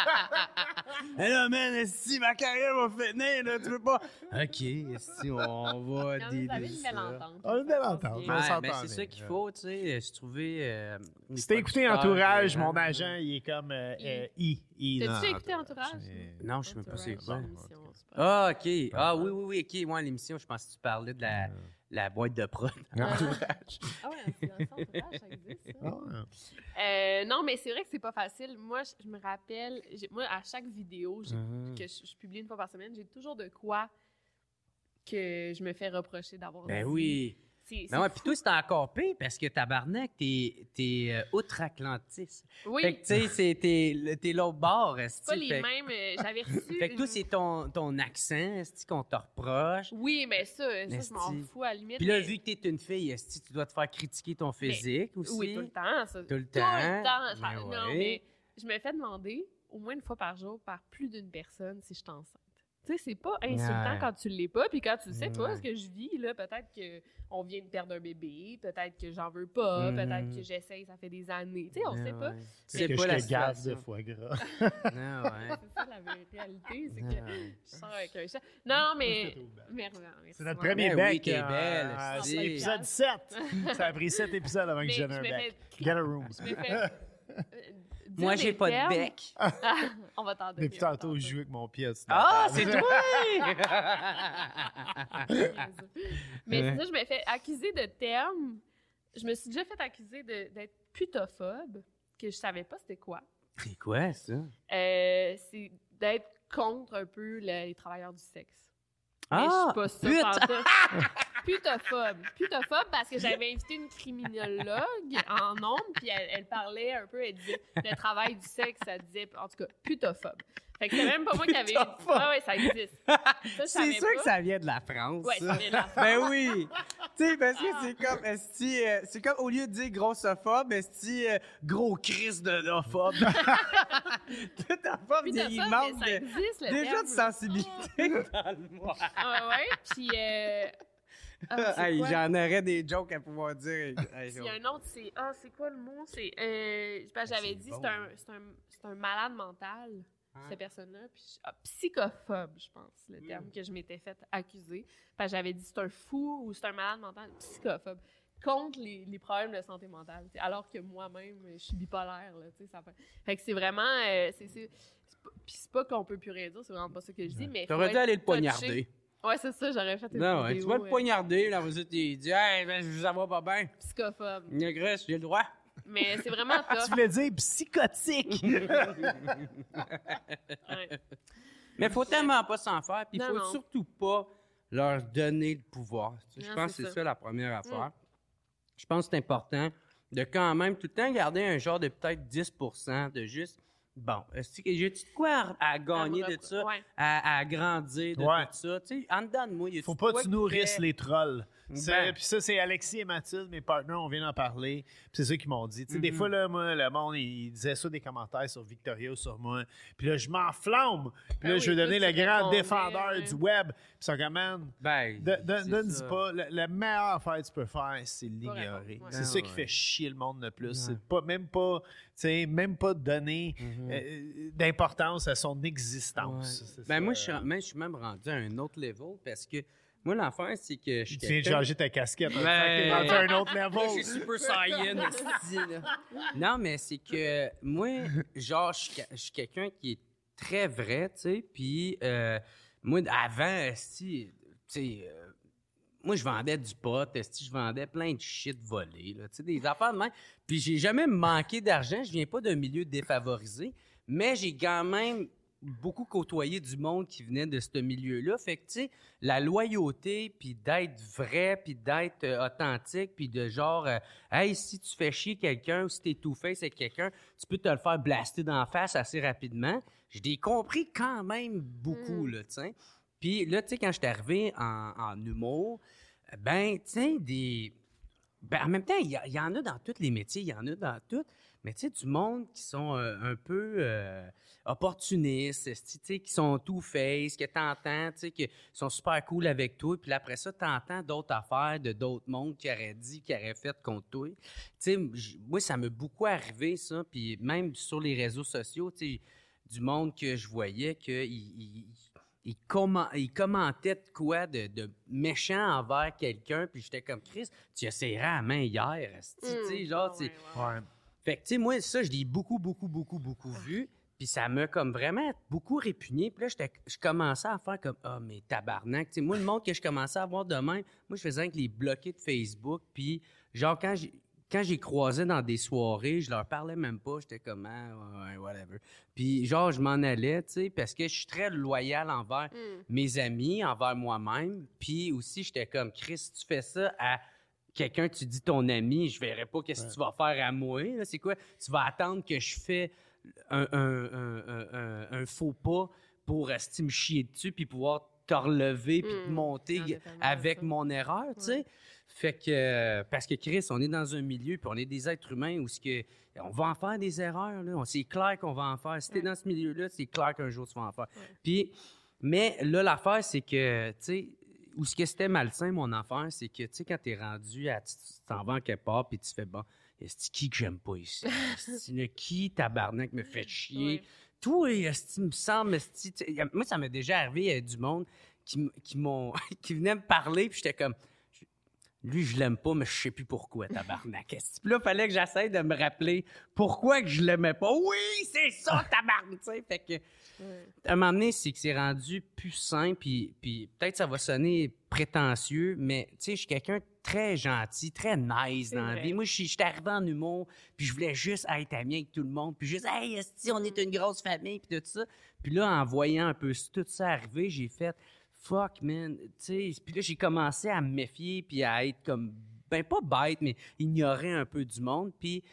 Mais là, man, si ma carrière va finir, là, tu veux pas. OK, si on va Vous avez une belle entente. On a une belle entente. C'est ça qu'il faut, tu sais. Je trouvais. Si t'as écouté Entourage, mon agent, il est comme T'as-tu écouté Entourage? Non, je sais même pas c'est quoi. Ah, OK. Ah, oui, OK. Moi, l'émission, je pense que tu parlais de la boîte de prod. Entourage. Ah ouais, c'est dans Entourage, ça existe, ça. Non, mais c'est vrai que c'est pas facile. Moi, je me rappelle, moi, à chaque vidéo que je publie une fois par semaine, j'ai toujours de quoi que je me fais reprocher d'avoir dit. Ben oui. Ben ouais, puis toi, c'est encore pire parce que tabarnak, t'es outre-Atlantis. Oui. Fait que, tu sais, t'es l'autre bord. C'est pas les mêmes. J'avais reçu. Fait que toi, c'est ton accent, est-ce qu'on te reproche? Oui, mais ça je m'en fous à la limite. Puis là, vu que t'es une fille, est-ce que tu dois te faire critiquer ton physique aussi? Oui, tout le temps. Ça. Tout le temps. Non, mais je me fais demander au moins une fois par jour par plus d'une personne si je suis enceinte. Tu sais, c'est pas insultant quand tu l'es pas, puis quand tu sais pas ce que je vis, là, peut-être qu'on vient de perdre un bébé, peut-être que j'en veux pas, peut-être que j'essaye, ça fait des années. Tu sais, on sait pas. C'est que pas je te garde de foie gras. Non, ouais. C'est ça la réalité, c'est que je sors avec un chat. Non, mais... C'est notre premier bec. Oui, qui est belle. C'est l'épisode 7. Ça a pris 7 épisodes avant que je donne un bec. Get a room. Moi, j'ai pas de bec. On va t'en donner. Depuis tantôt, je joue avec mon pied. Ah, c'est toi! Mais c'est ça, je me fais accuser de termes. Je me suis déjà fait accuser d'être putophobe, que je savais pas c'était quoi. C'est quoi, ça? C'est d'être contre un peu les travailleurs du sexe. Mais je suis pas ça, putain! pantoute. Putophobe parce que j'avais invité une criminologue en ondes, puis elle parlait un peu, elle disait le travail du sexe, ça disait, en tout cas, putophobe. Fait que c'est même pas moi qui avais... Ouais, ça existe. Ça, je C'est savais sûr pas. que ça vient de la France. Ouais, ça vient de la France. Ben oui! Tu sais, parce que c'est comme, c'est comme au lieu de dire grossophobe, gros Christ de-ophobe. Putophobe, il Putophobe, manque mais ça existe, le déjà terme. de sensibilité dans le mot. Ouais, puis... c'est Hey, quoi? j'en aurais des jokes à pouvoir dire. Hey, Il y a un autre, c'est... c'est quoi le mot? C'est... j'avais dit, bon. c'est un malade mental, cette personne-là. Puis psychophobe, je pense, le terme que je m'étais fait accuser. Parce que j'avais dit, c'est un fou ou c'est un malade mental. Psychophobe. Contre les problèmes de santé mentale. T'sais, alors que moi-même, je suis bipolaire. Là, ça fait que c'est vraiment... Puis c'est pas qu'on peut plus rien dire, c'est vraiment pas ça que je dis, mais... T'aurais dû aller le touché. poignarder. Ouais, c'est ça, j'aurais fait une Non, ouais, vidéo. tu vas le poignarder, là, vous êtes dit, hey, ben, ça va pas bien. Psychophobe. Négresse, j'ai le droit. Mais c'est vraiment Tu tough. voulais dire psychotique. Ouais. Mais faut tellement pas s'en faire, puis il Non, faut non. surtout pas leur donner le pouvoir. Tu sais, je Non, pense que c'est c'est ça. ça la première affaire. Je pense que c'est important de quand même tout le temps garder un genre de peut-être 10% de juste, bon, est-ce que j'ai-tu de quoi à gagner de ça, Ouais. à grandir de Ouais. tout ça? Tu sais, en dedans de moi, il y a Faut pas que tu nourrisses les trolls. Ben. Puis ça, c'est Alexis et Mathilde, mes partenaires, on vient d'en parler. Puis c'est ça qu'ils m'ont dit. Tu sais, des fois, là, moi, le monde, il disait ça des commentaires sur Victoria ou sur moi. Puis là, je m'enflamme. Puis là, Ah je veux oui, devenir toi, le tu grand répondais, défendeur ouais. du web. Puis ça, quand même, Ben, donne c'est ça. pas. La meilleure affaire que tu peux faire, c'est l'ignorer. répondre, ouais. C'est Ah, ça qui ouais. fait chier le monde le plus. Ouais. C'est pas, même pas, tu sais, même pas donner d'importance à son existence. Ouais. C'est Ben, ça. moi, je suis même rendu à un autre level parce que moi, l'affaire, c'est que je suis Tu viens de changer ta casquette. Ben, T'es rendu à un autre Là, level. je suis super saiyan, esti, là. Non, mais c'est que moi, genre, je suis quelqu'un qui est très vrai, tu sais, puis moi, avant, esti, tu sais, moi, je vendais du pot, esti, je vendais plein de shit volé, là, tu sais, des affaires de même. Puis j'ai jamais manqué d'argent, je viens pas d'un milieu défavorisé, mais j'ai quand même beaucoup côtoyé du monde qui venait de ce milieu-là. Fait que, tu sais, la loyauté, puis d'être vrai, puis d'être authentique, puis de genre, hey, si tu fais chier quelqu'un ou si t'es two-face avec quelqu'un, tu peux te le faire blaster d'en face assez rapidement. Je l'ai compris quand même beaucoup, là, tu sais. Puis là, tu sais, quand je suis arrivé en humour, ben, tu sais, ben, en même temps, il y en a dans tous les métiers, il y en a dans tout. Mais tu sais, du monde qui sont un peu opportunistes, tu sais, qui sont two-face, que t'entends, tu sais, qui sont super cool avec toi. Puis là, après ça, t'entends d'autres affaires de d'autres mondes qui auraient dit, qui auraient fait contre toi. Tu sais, moi, ça m'a beaucoup arrivé, ça. Puis même sur les réseaux sociaux, tu sais, du monde que je voyais il commentait de quoi de méchant envers quelqu'un, puis j'étais comme, Chris, tu as serré la main hier, tu sais, genre, tu sais. Ouais. Fait que, tu sais, moi, ça, je l'ai beaucoup vu, puis ça m'a comme vraiment beaucoup répugné. Puis là, je commençais à faire comme, ah, mais tabarnak, tu sais, moi, le monde que je commençais à voir de même, moi, je faisais avec les bloqués de Facebook, puis genre, quand j'ai croisé dans des soirées, je leur parlais même pas. J'étais comme, ah, ouais, whatever. Puis, genre, je m'en allais, tu sais, parce que je suis très loyal envers mes amis, envers moi-même. Puis aussi, j'étais comme, Chris, si tu fais ça à quelqu'un, tu dis ton ami, je verrai pas qu'est-ce que tu vas faire à moi. Là. C'est quoi? Tu vas attendre que je fais un faux pas pour me chier dessus puis pouvoir te relever puis te monter Non, totalement, avec ça. mon erreur, tu sais. Fait que, parce que Chris, on est dans un milieu puis on est des êtres humains où on va en faire des erreurs, là. C'est clair qu'on va en faire. Si t'es dans ce milieu-là, c'est clair qu'un jour tu vas en faire. Puis, mais là, l'affaire, c'est que, tu sais, où ce que c'était malsain, mon affaire, c'est que, tu sais, quand t'es rendu tu t'en vas en quelque part puis tu fais, bon, c'est qui que j'aime pas ici? C'est qui, tabarnak, me fait chier? Ouais. Toi, esti, me semble, esti, moi, ça m'est déjà arrivé, il y a du monde qui venait me parler, puis j'étais comme, lui, je l'aime pas, mais je sais plus pourquoi, tabarnak. Esti. Puis là, il fallait que j'essaie de me rappeler pourquoi que je l'aimais pas. Oui, c'est ça, tabarnak, tu sais. Fait que, à un moment donné, c'est que c'est rendu plus simple, puis peut-être ça va sonner prétentieux, mais tu sais, je suis quelqu'un de très gentil, très nice dans la vrai. vie. Moi, je suis arrivé en humour, puis je voulais juste être ami avec tout le monde, puis juste, hey, esti, on est une grosse famille, puis tout ça. Puis là, en voyant un peu tout ça arriver, j'ai fait, fuck, man. Tu sais, puis là, j'ai commencé à me méfier puis à être comme, ben pas bête, mais ignorer un peu du monde. Puis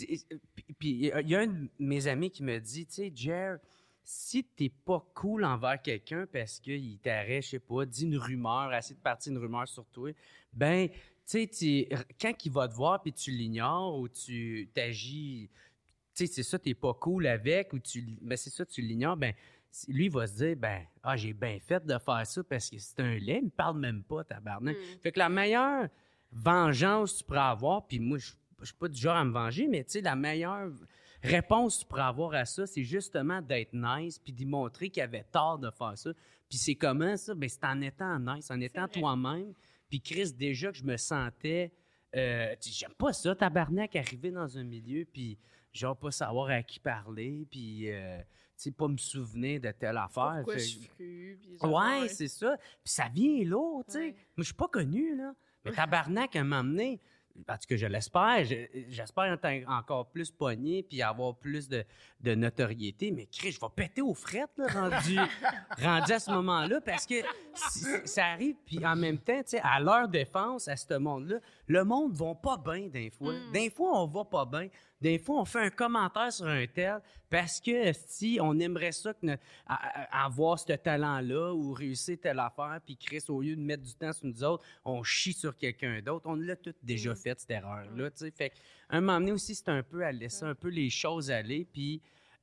il y a un de mes amis qui me dit, tu sais, Jer, si t'es pas cool envers quelqu'un parce qu'il t'arrête, je sais pas, dit une rumeur, essaie de partir une rumeur sur toi, ben, tu sais, quand il va te voir puis tu l'ignores ou tu t'agis, tu sais, c'est ça, t'es pas cool avec ou ben c'est ça, tu l'ignores, ben, lui, il va se dire, ben, j'ai bien fait de faire ça parce que c'est un lait, il me parle même pas, tabarnak. Fait que la meilleure vengeance que tu pourrais avoir, puis moi, je suis pas du genre à me venger, mais tu sais, la meilleure réponse que tu pourrais avoir à ça, c'est justement d'être nice puis d'y montrer qu'il avait tort de faire ça. Puis c'est comment ça? Ben, c'est en étant nice, en étant toi-même. Puis Chris, déjà que je me sentais... j'aime pas ça, tabarnak, arriver dans un milieu puis genre pas savoir à qui parler puis... tu sais, pas me souvenir de telle affaire. Pourquoi je suis cru, puis genre, ouais, c'est ça. Puis ça vient lourd, tu sais. Ouais. Moi, je suis pas connu, là. Mais tabarnak, à m'emmener... Parce que je l'espère. J'espère être encore plus pogné puis avoir plus de notoriété. Mais Chris, je vais péter aux frettes, là, rendu à ce moment-là, parce que ça arrive. Puis en même temps, tu sais, à leur défense, à ce monde-là, le monde va pas bien des fois. Des fois, on va pas bien. Des fois, on fait un commentaire sur un tel parce que si on aimerait ça avoir ce talent-là ou réussir telle affaire, puis Chris, au lieu de mettre du temps sur nous autres, on chie sur quelqu'un d'autre. On l'a tout déjà fait, cette erreur-là. Tu sais. Fait un moment donné aussi, c'est un peu à laisser un peu les choses aller, puis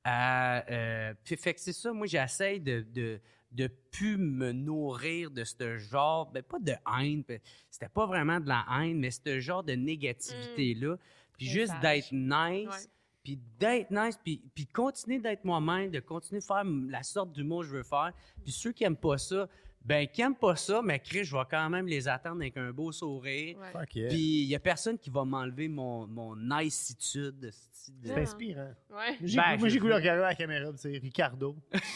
fait que c'est ça. Moi, j'essaie de plus me nourrir de ce genre, ben pas de haine, c'était pas vraiment de la haine, mais ce genre de négativité-là. Puis juste d'être nice, puis d'être nice, puis continuer d'être moi-même, de continuer de faire la sorte d'humour que je veux faire. Puis ceux qui aiment pas ça, ben qui aiment pas ça, mais Chris, je vais quand même les attendre avec un beau sourire. Ouais. Fuck yeah. Puis il y a personne qui va m'enlever mon nicitude. C'est inspirant. Ouais. Moi, j'ai voulu regarder à la caméra, puis c'est Ricardo.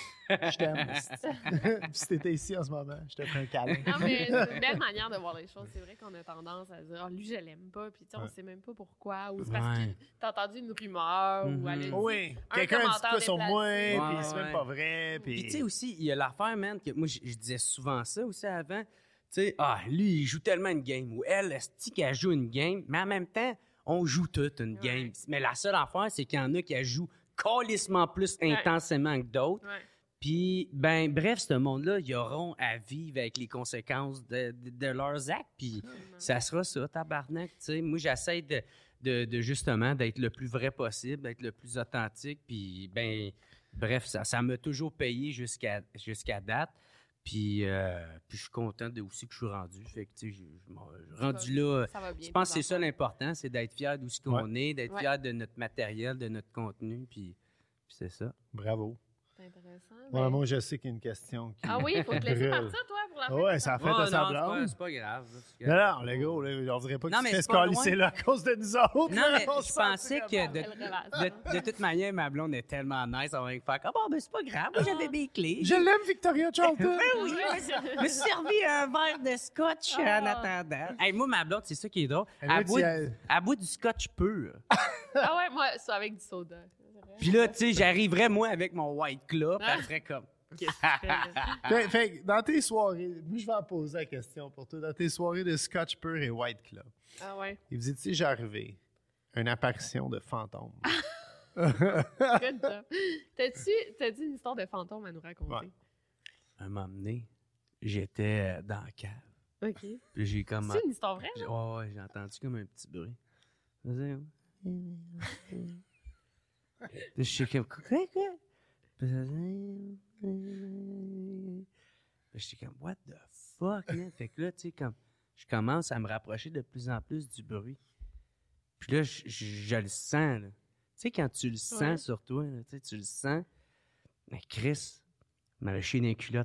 Je t'aime. Puis si t'étais ici en ce moment, je te ferais un câlin. Non, mais c'est une belle manière de voir les choses. C'est vrai qu'on a tendance à dire, lui, je l'aime pas, puis tu sais, on sait même pas pourquoi. Ou c'est parce que t'as entendu une rumeur, ou elle a dit Oui, un quelqu'un a dit commentaire quoi sur moi, déplacé. puis c'est même pas vrai. Puis tu sais aussi, il y a l'affaire, man, que moi, je disais souvent ça aussi avant. Tu sais, lui, il joue tellement une game. Ou elle, est-ce qu'elle joue une game? Mais en même temps, on joue toute une game. Mais la seule affaire, c'est qu'il y en a qui jouent calissement plus intensément que d'autres. Ouais. Puis, ben, bref, ce monde-là, ils auront à vivre avec les conséquences de leurs actes. Puis, ça sera ça, tabarnak. Tu sais, moi, j'essaie de justement d'être le plus vrai possible, d'être le plus authentique. Puis, ben, bref, ça m'a toujours payé jusqu'à date. Puis je suis content aussi que je suis rendu. Fait que, tu sais, rendu là, Ça va bien, je pense que c'est tes ça enfants. l'important, c'est d'être fier d'où ce qu'on est, d'être fier de notre matériel, de notre contenu, puis c'est ça. Bravo. C'est intéressant. Ouais, mais- moi, je sais qu'il y a une question qui... Ah oui, il faut te laisser brûle. partir, toi, pour la fin. Ouais, ça a fait à sa blonde. C'est pas grave. Non, les gars, là, on dirait pas que Non, tu mais te fais c'est pas scalisser loin. là à cause de nous autres. Non, là. mais On je se pensais sent que Quelle relation. de toute manière, ma blonde est tellement nice, on va faire comme, ben c'est pas grave, moi j'avais mes clés. Je l'aime, Victoria Charlton. Oui, je me suis servi un verre de scotch en attendant. Hey, moi, ma blonde, c'est ça qui est drôle. Elle Elle boit du scotch pur. Ah ouais, moi, c'est avec du soda. C'est vrai. Puis là, tu sais, j'arriverais, moi, avec mon White Claw, puis elle ferait comme... Fait que dans tes soirées, moi, je vais en poser la question pour toi. Dans tes soirées de Scotch Pur et White Club, Ah ouais. il vous dit, j'ai arrivé une apparition de fantôme. Good job. T'as-tu une histoire de fantôme à nous raconter? Ouais. Un moment donné, j'étais dans la cave. OK. Puis j'ai comme... C'est une histoire vraie? là? Ouais, j'ai entendu comme un petit bruit. Vas-y, Puis je suis comme... Quoi? Puis j'étais comme, what the fuck, man? Fait que là, tu sais, comme, je commence à me rapprocher de plus en plus du bruit. Puis là, je le sens, là. Tu sais, quand tu le sens sur toi, là, tu sais, tu le sens. Mais Chris m'avait chié dans les culottes.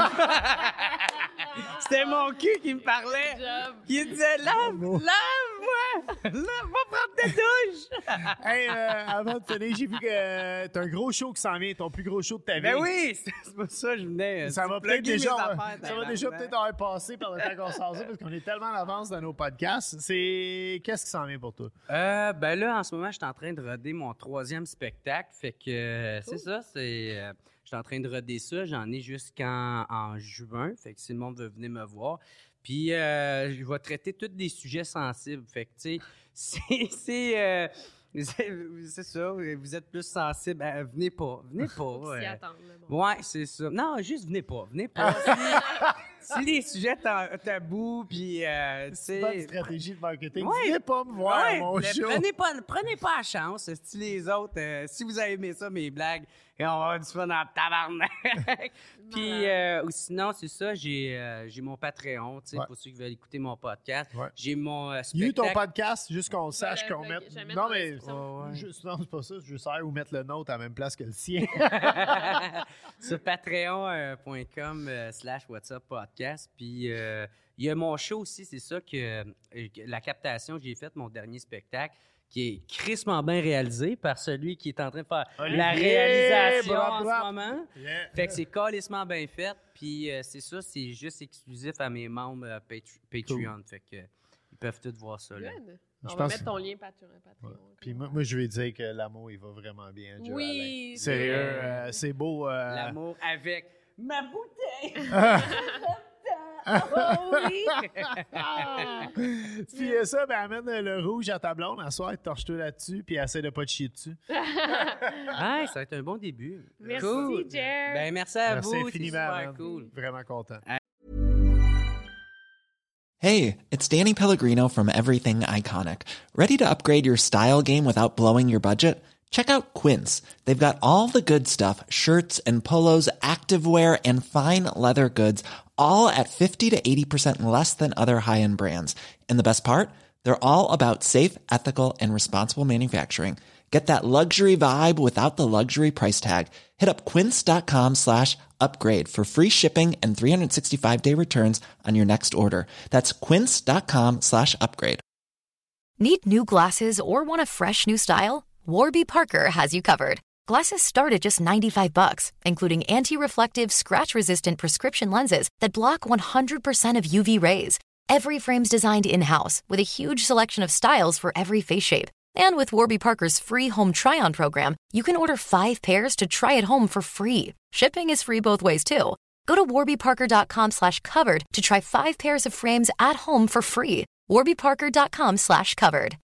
C'était mon cul qui me parlait. Good job. Il disait, lave-moi! Va prendre ta douche! Hey, avant de finir, j'ai vu que t'as un gros show qui s'en vient, ton plus gros show de ta vie. Ben oui, c'est pour ça que je venais. Ça va peut-être déjà, affaires, ça va déjà peut-être avoir passé par le temps qu'on sort ça parce qu'on est tellement en avance dans nos podcasts. Qu'est-ce qui s'en vient pour toi? Ben là, en ce moment, je suis en train de roder mon 3e spectacle. Fait que c'est ça, je suis en train de roder ça. J'en ai jusqu'en juin. Fait que si le monde veut venir me voir. Puis, je vais traiter tous des sujets sensibles. Fait que, tu sais, c'est ça. Vous êtes plus sensible. Venez pas. Venez pas. S'y attendre, bon. Ouais, c'est ça. Non, juste venez pas. Venez pas. Si les sujets tabous, puis, tu sais... C'est pas une stratégie de marketing. Ouais. Venez pas me voir, Ouais, mon show. Prenez pas la chance. Si les autres, si vous avez aimé ça, mes blagues, on va avoir du fun dans le tabarnak. Puis, ou sinon, c'est ça, j'ai mon Patreon, tu sais, pour ceux qui veulent écouter mon podcast. Ouais. J'ai mon Il y a eu spectacle. ton podcast, juste qu'on sache qu'on bloguer, mette... jamais Non, dans mais... la Non, c'est pas ça. Je veux savoir où mettre le nôtre à la même place que le sien. Sur patreon.com/whatsapp-podcast. Puis, il y a mon show aussi, c'est ça que la captation que j'ai faite, mon dernier spectacle, qui est crissement bien réalisé par celui qui est en train de faire la réalisation en ce moment. Yeah. Fait que c'est calissement bien fait. Puis c'est ça, c'est juste exclusif à mes membres Patreon. Cool. Fait que ils peuvent tous voir ça. Là. Good. Je On va pense- mettre ton lien Patreon. Ouais. Puis moi, je vais dire que l'amour, il va vraiment bien. Joe Oui, Alain. Sérieux, c'est beau. L'amour avec ma bouteille. Puis ça, ben amène le rouge à ta blonde, à soir, torche-toi là-dessus, puis essaie de pas te chier dessus. Ouais, ça va être un bon début. Merci, Cool. Jer. Ben merci à Merci vous. C'est infiniment, super man. cool. Vraiment content. Hey, it's Danny Pellegrino from Everything Iconic. Ready to upgrade your style game without blowing your budget? Check out Quince. They've got all the good stuff, shirts and polos, activewear, and fine leather goods, all at 50 to 80% less than other high-end brands. And the best part? They're all about safe, ethical, and responsible manufacturing. Get that luxury vibe without the luxury price tag. Hit up quince.com/upgrade for free shipping and 365-day returns on your next order. That's quince.com/upgrade. Need new glasses or want a fresh new style? Warby Parker has you covered. Glasses start at just $95, including anti-reflective, scratch-resistant prescription lenses that block 100% of UV rays. Every frame's designed in-house with a huge selection of styles for every face shape. And with Warby Parker's free home try-on program, you can order 5 pairs to try at home for free. Shipping is free both ways, too. Go to warbyparker.com/covered to try 5 pairs of frames at home for free. warbyparker.com/covered.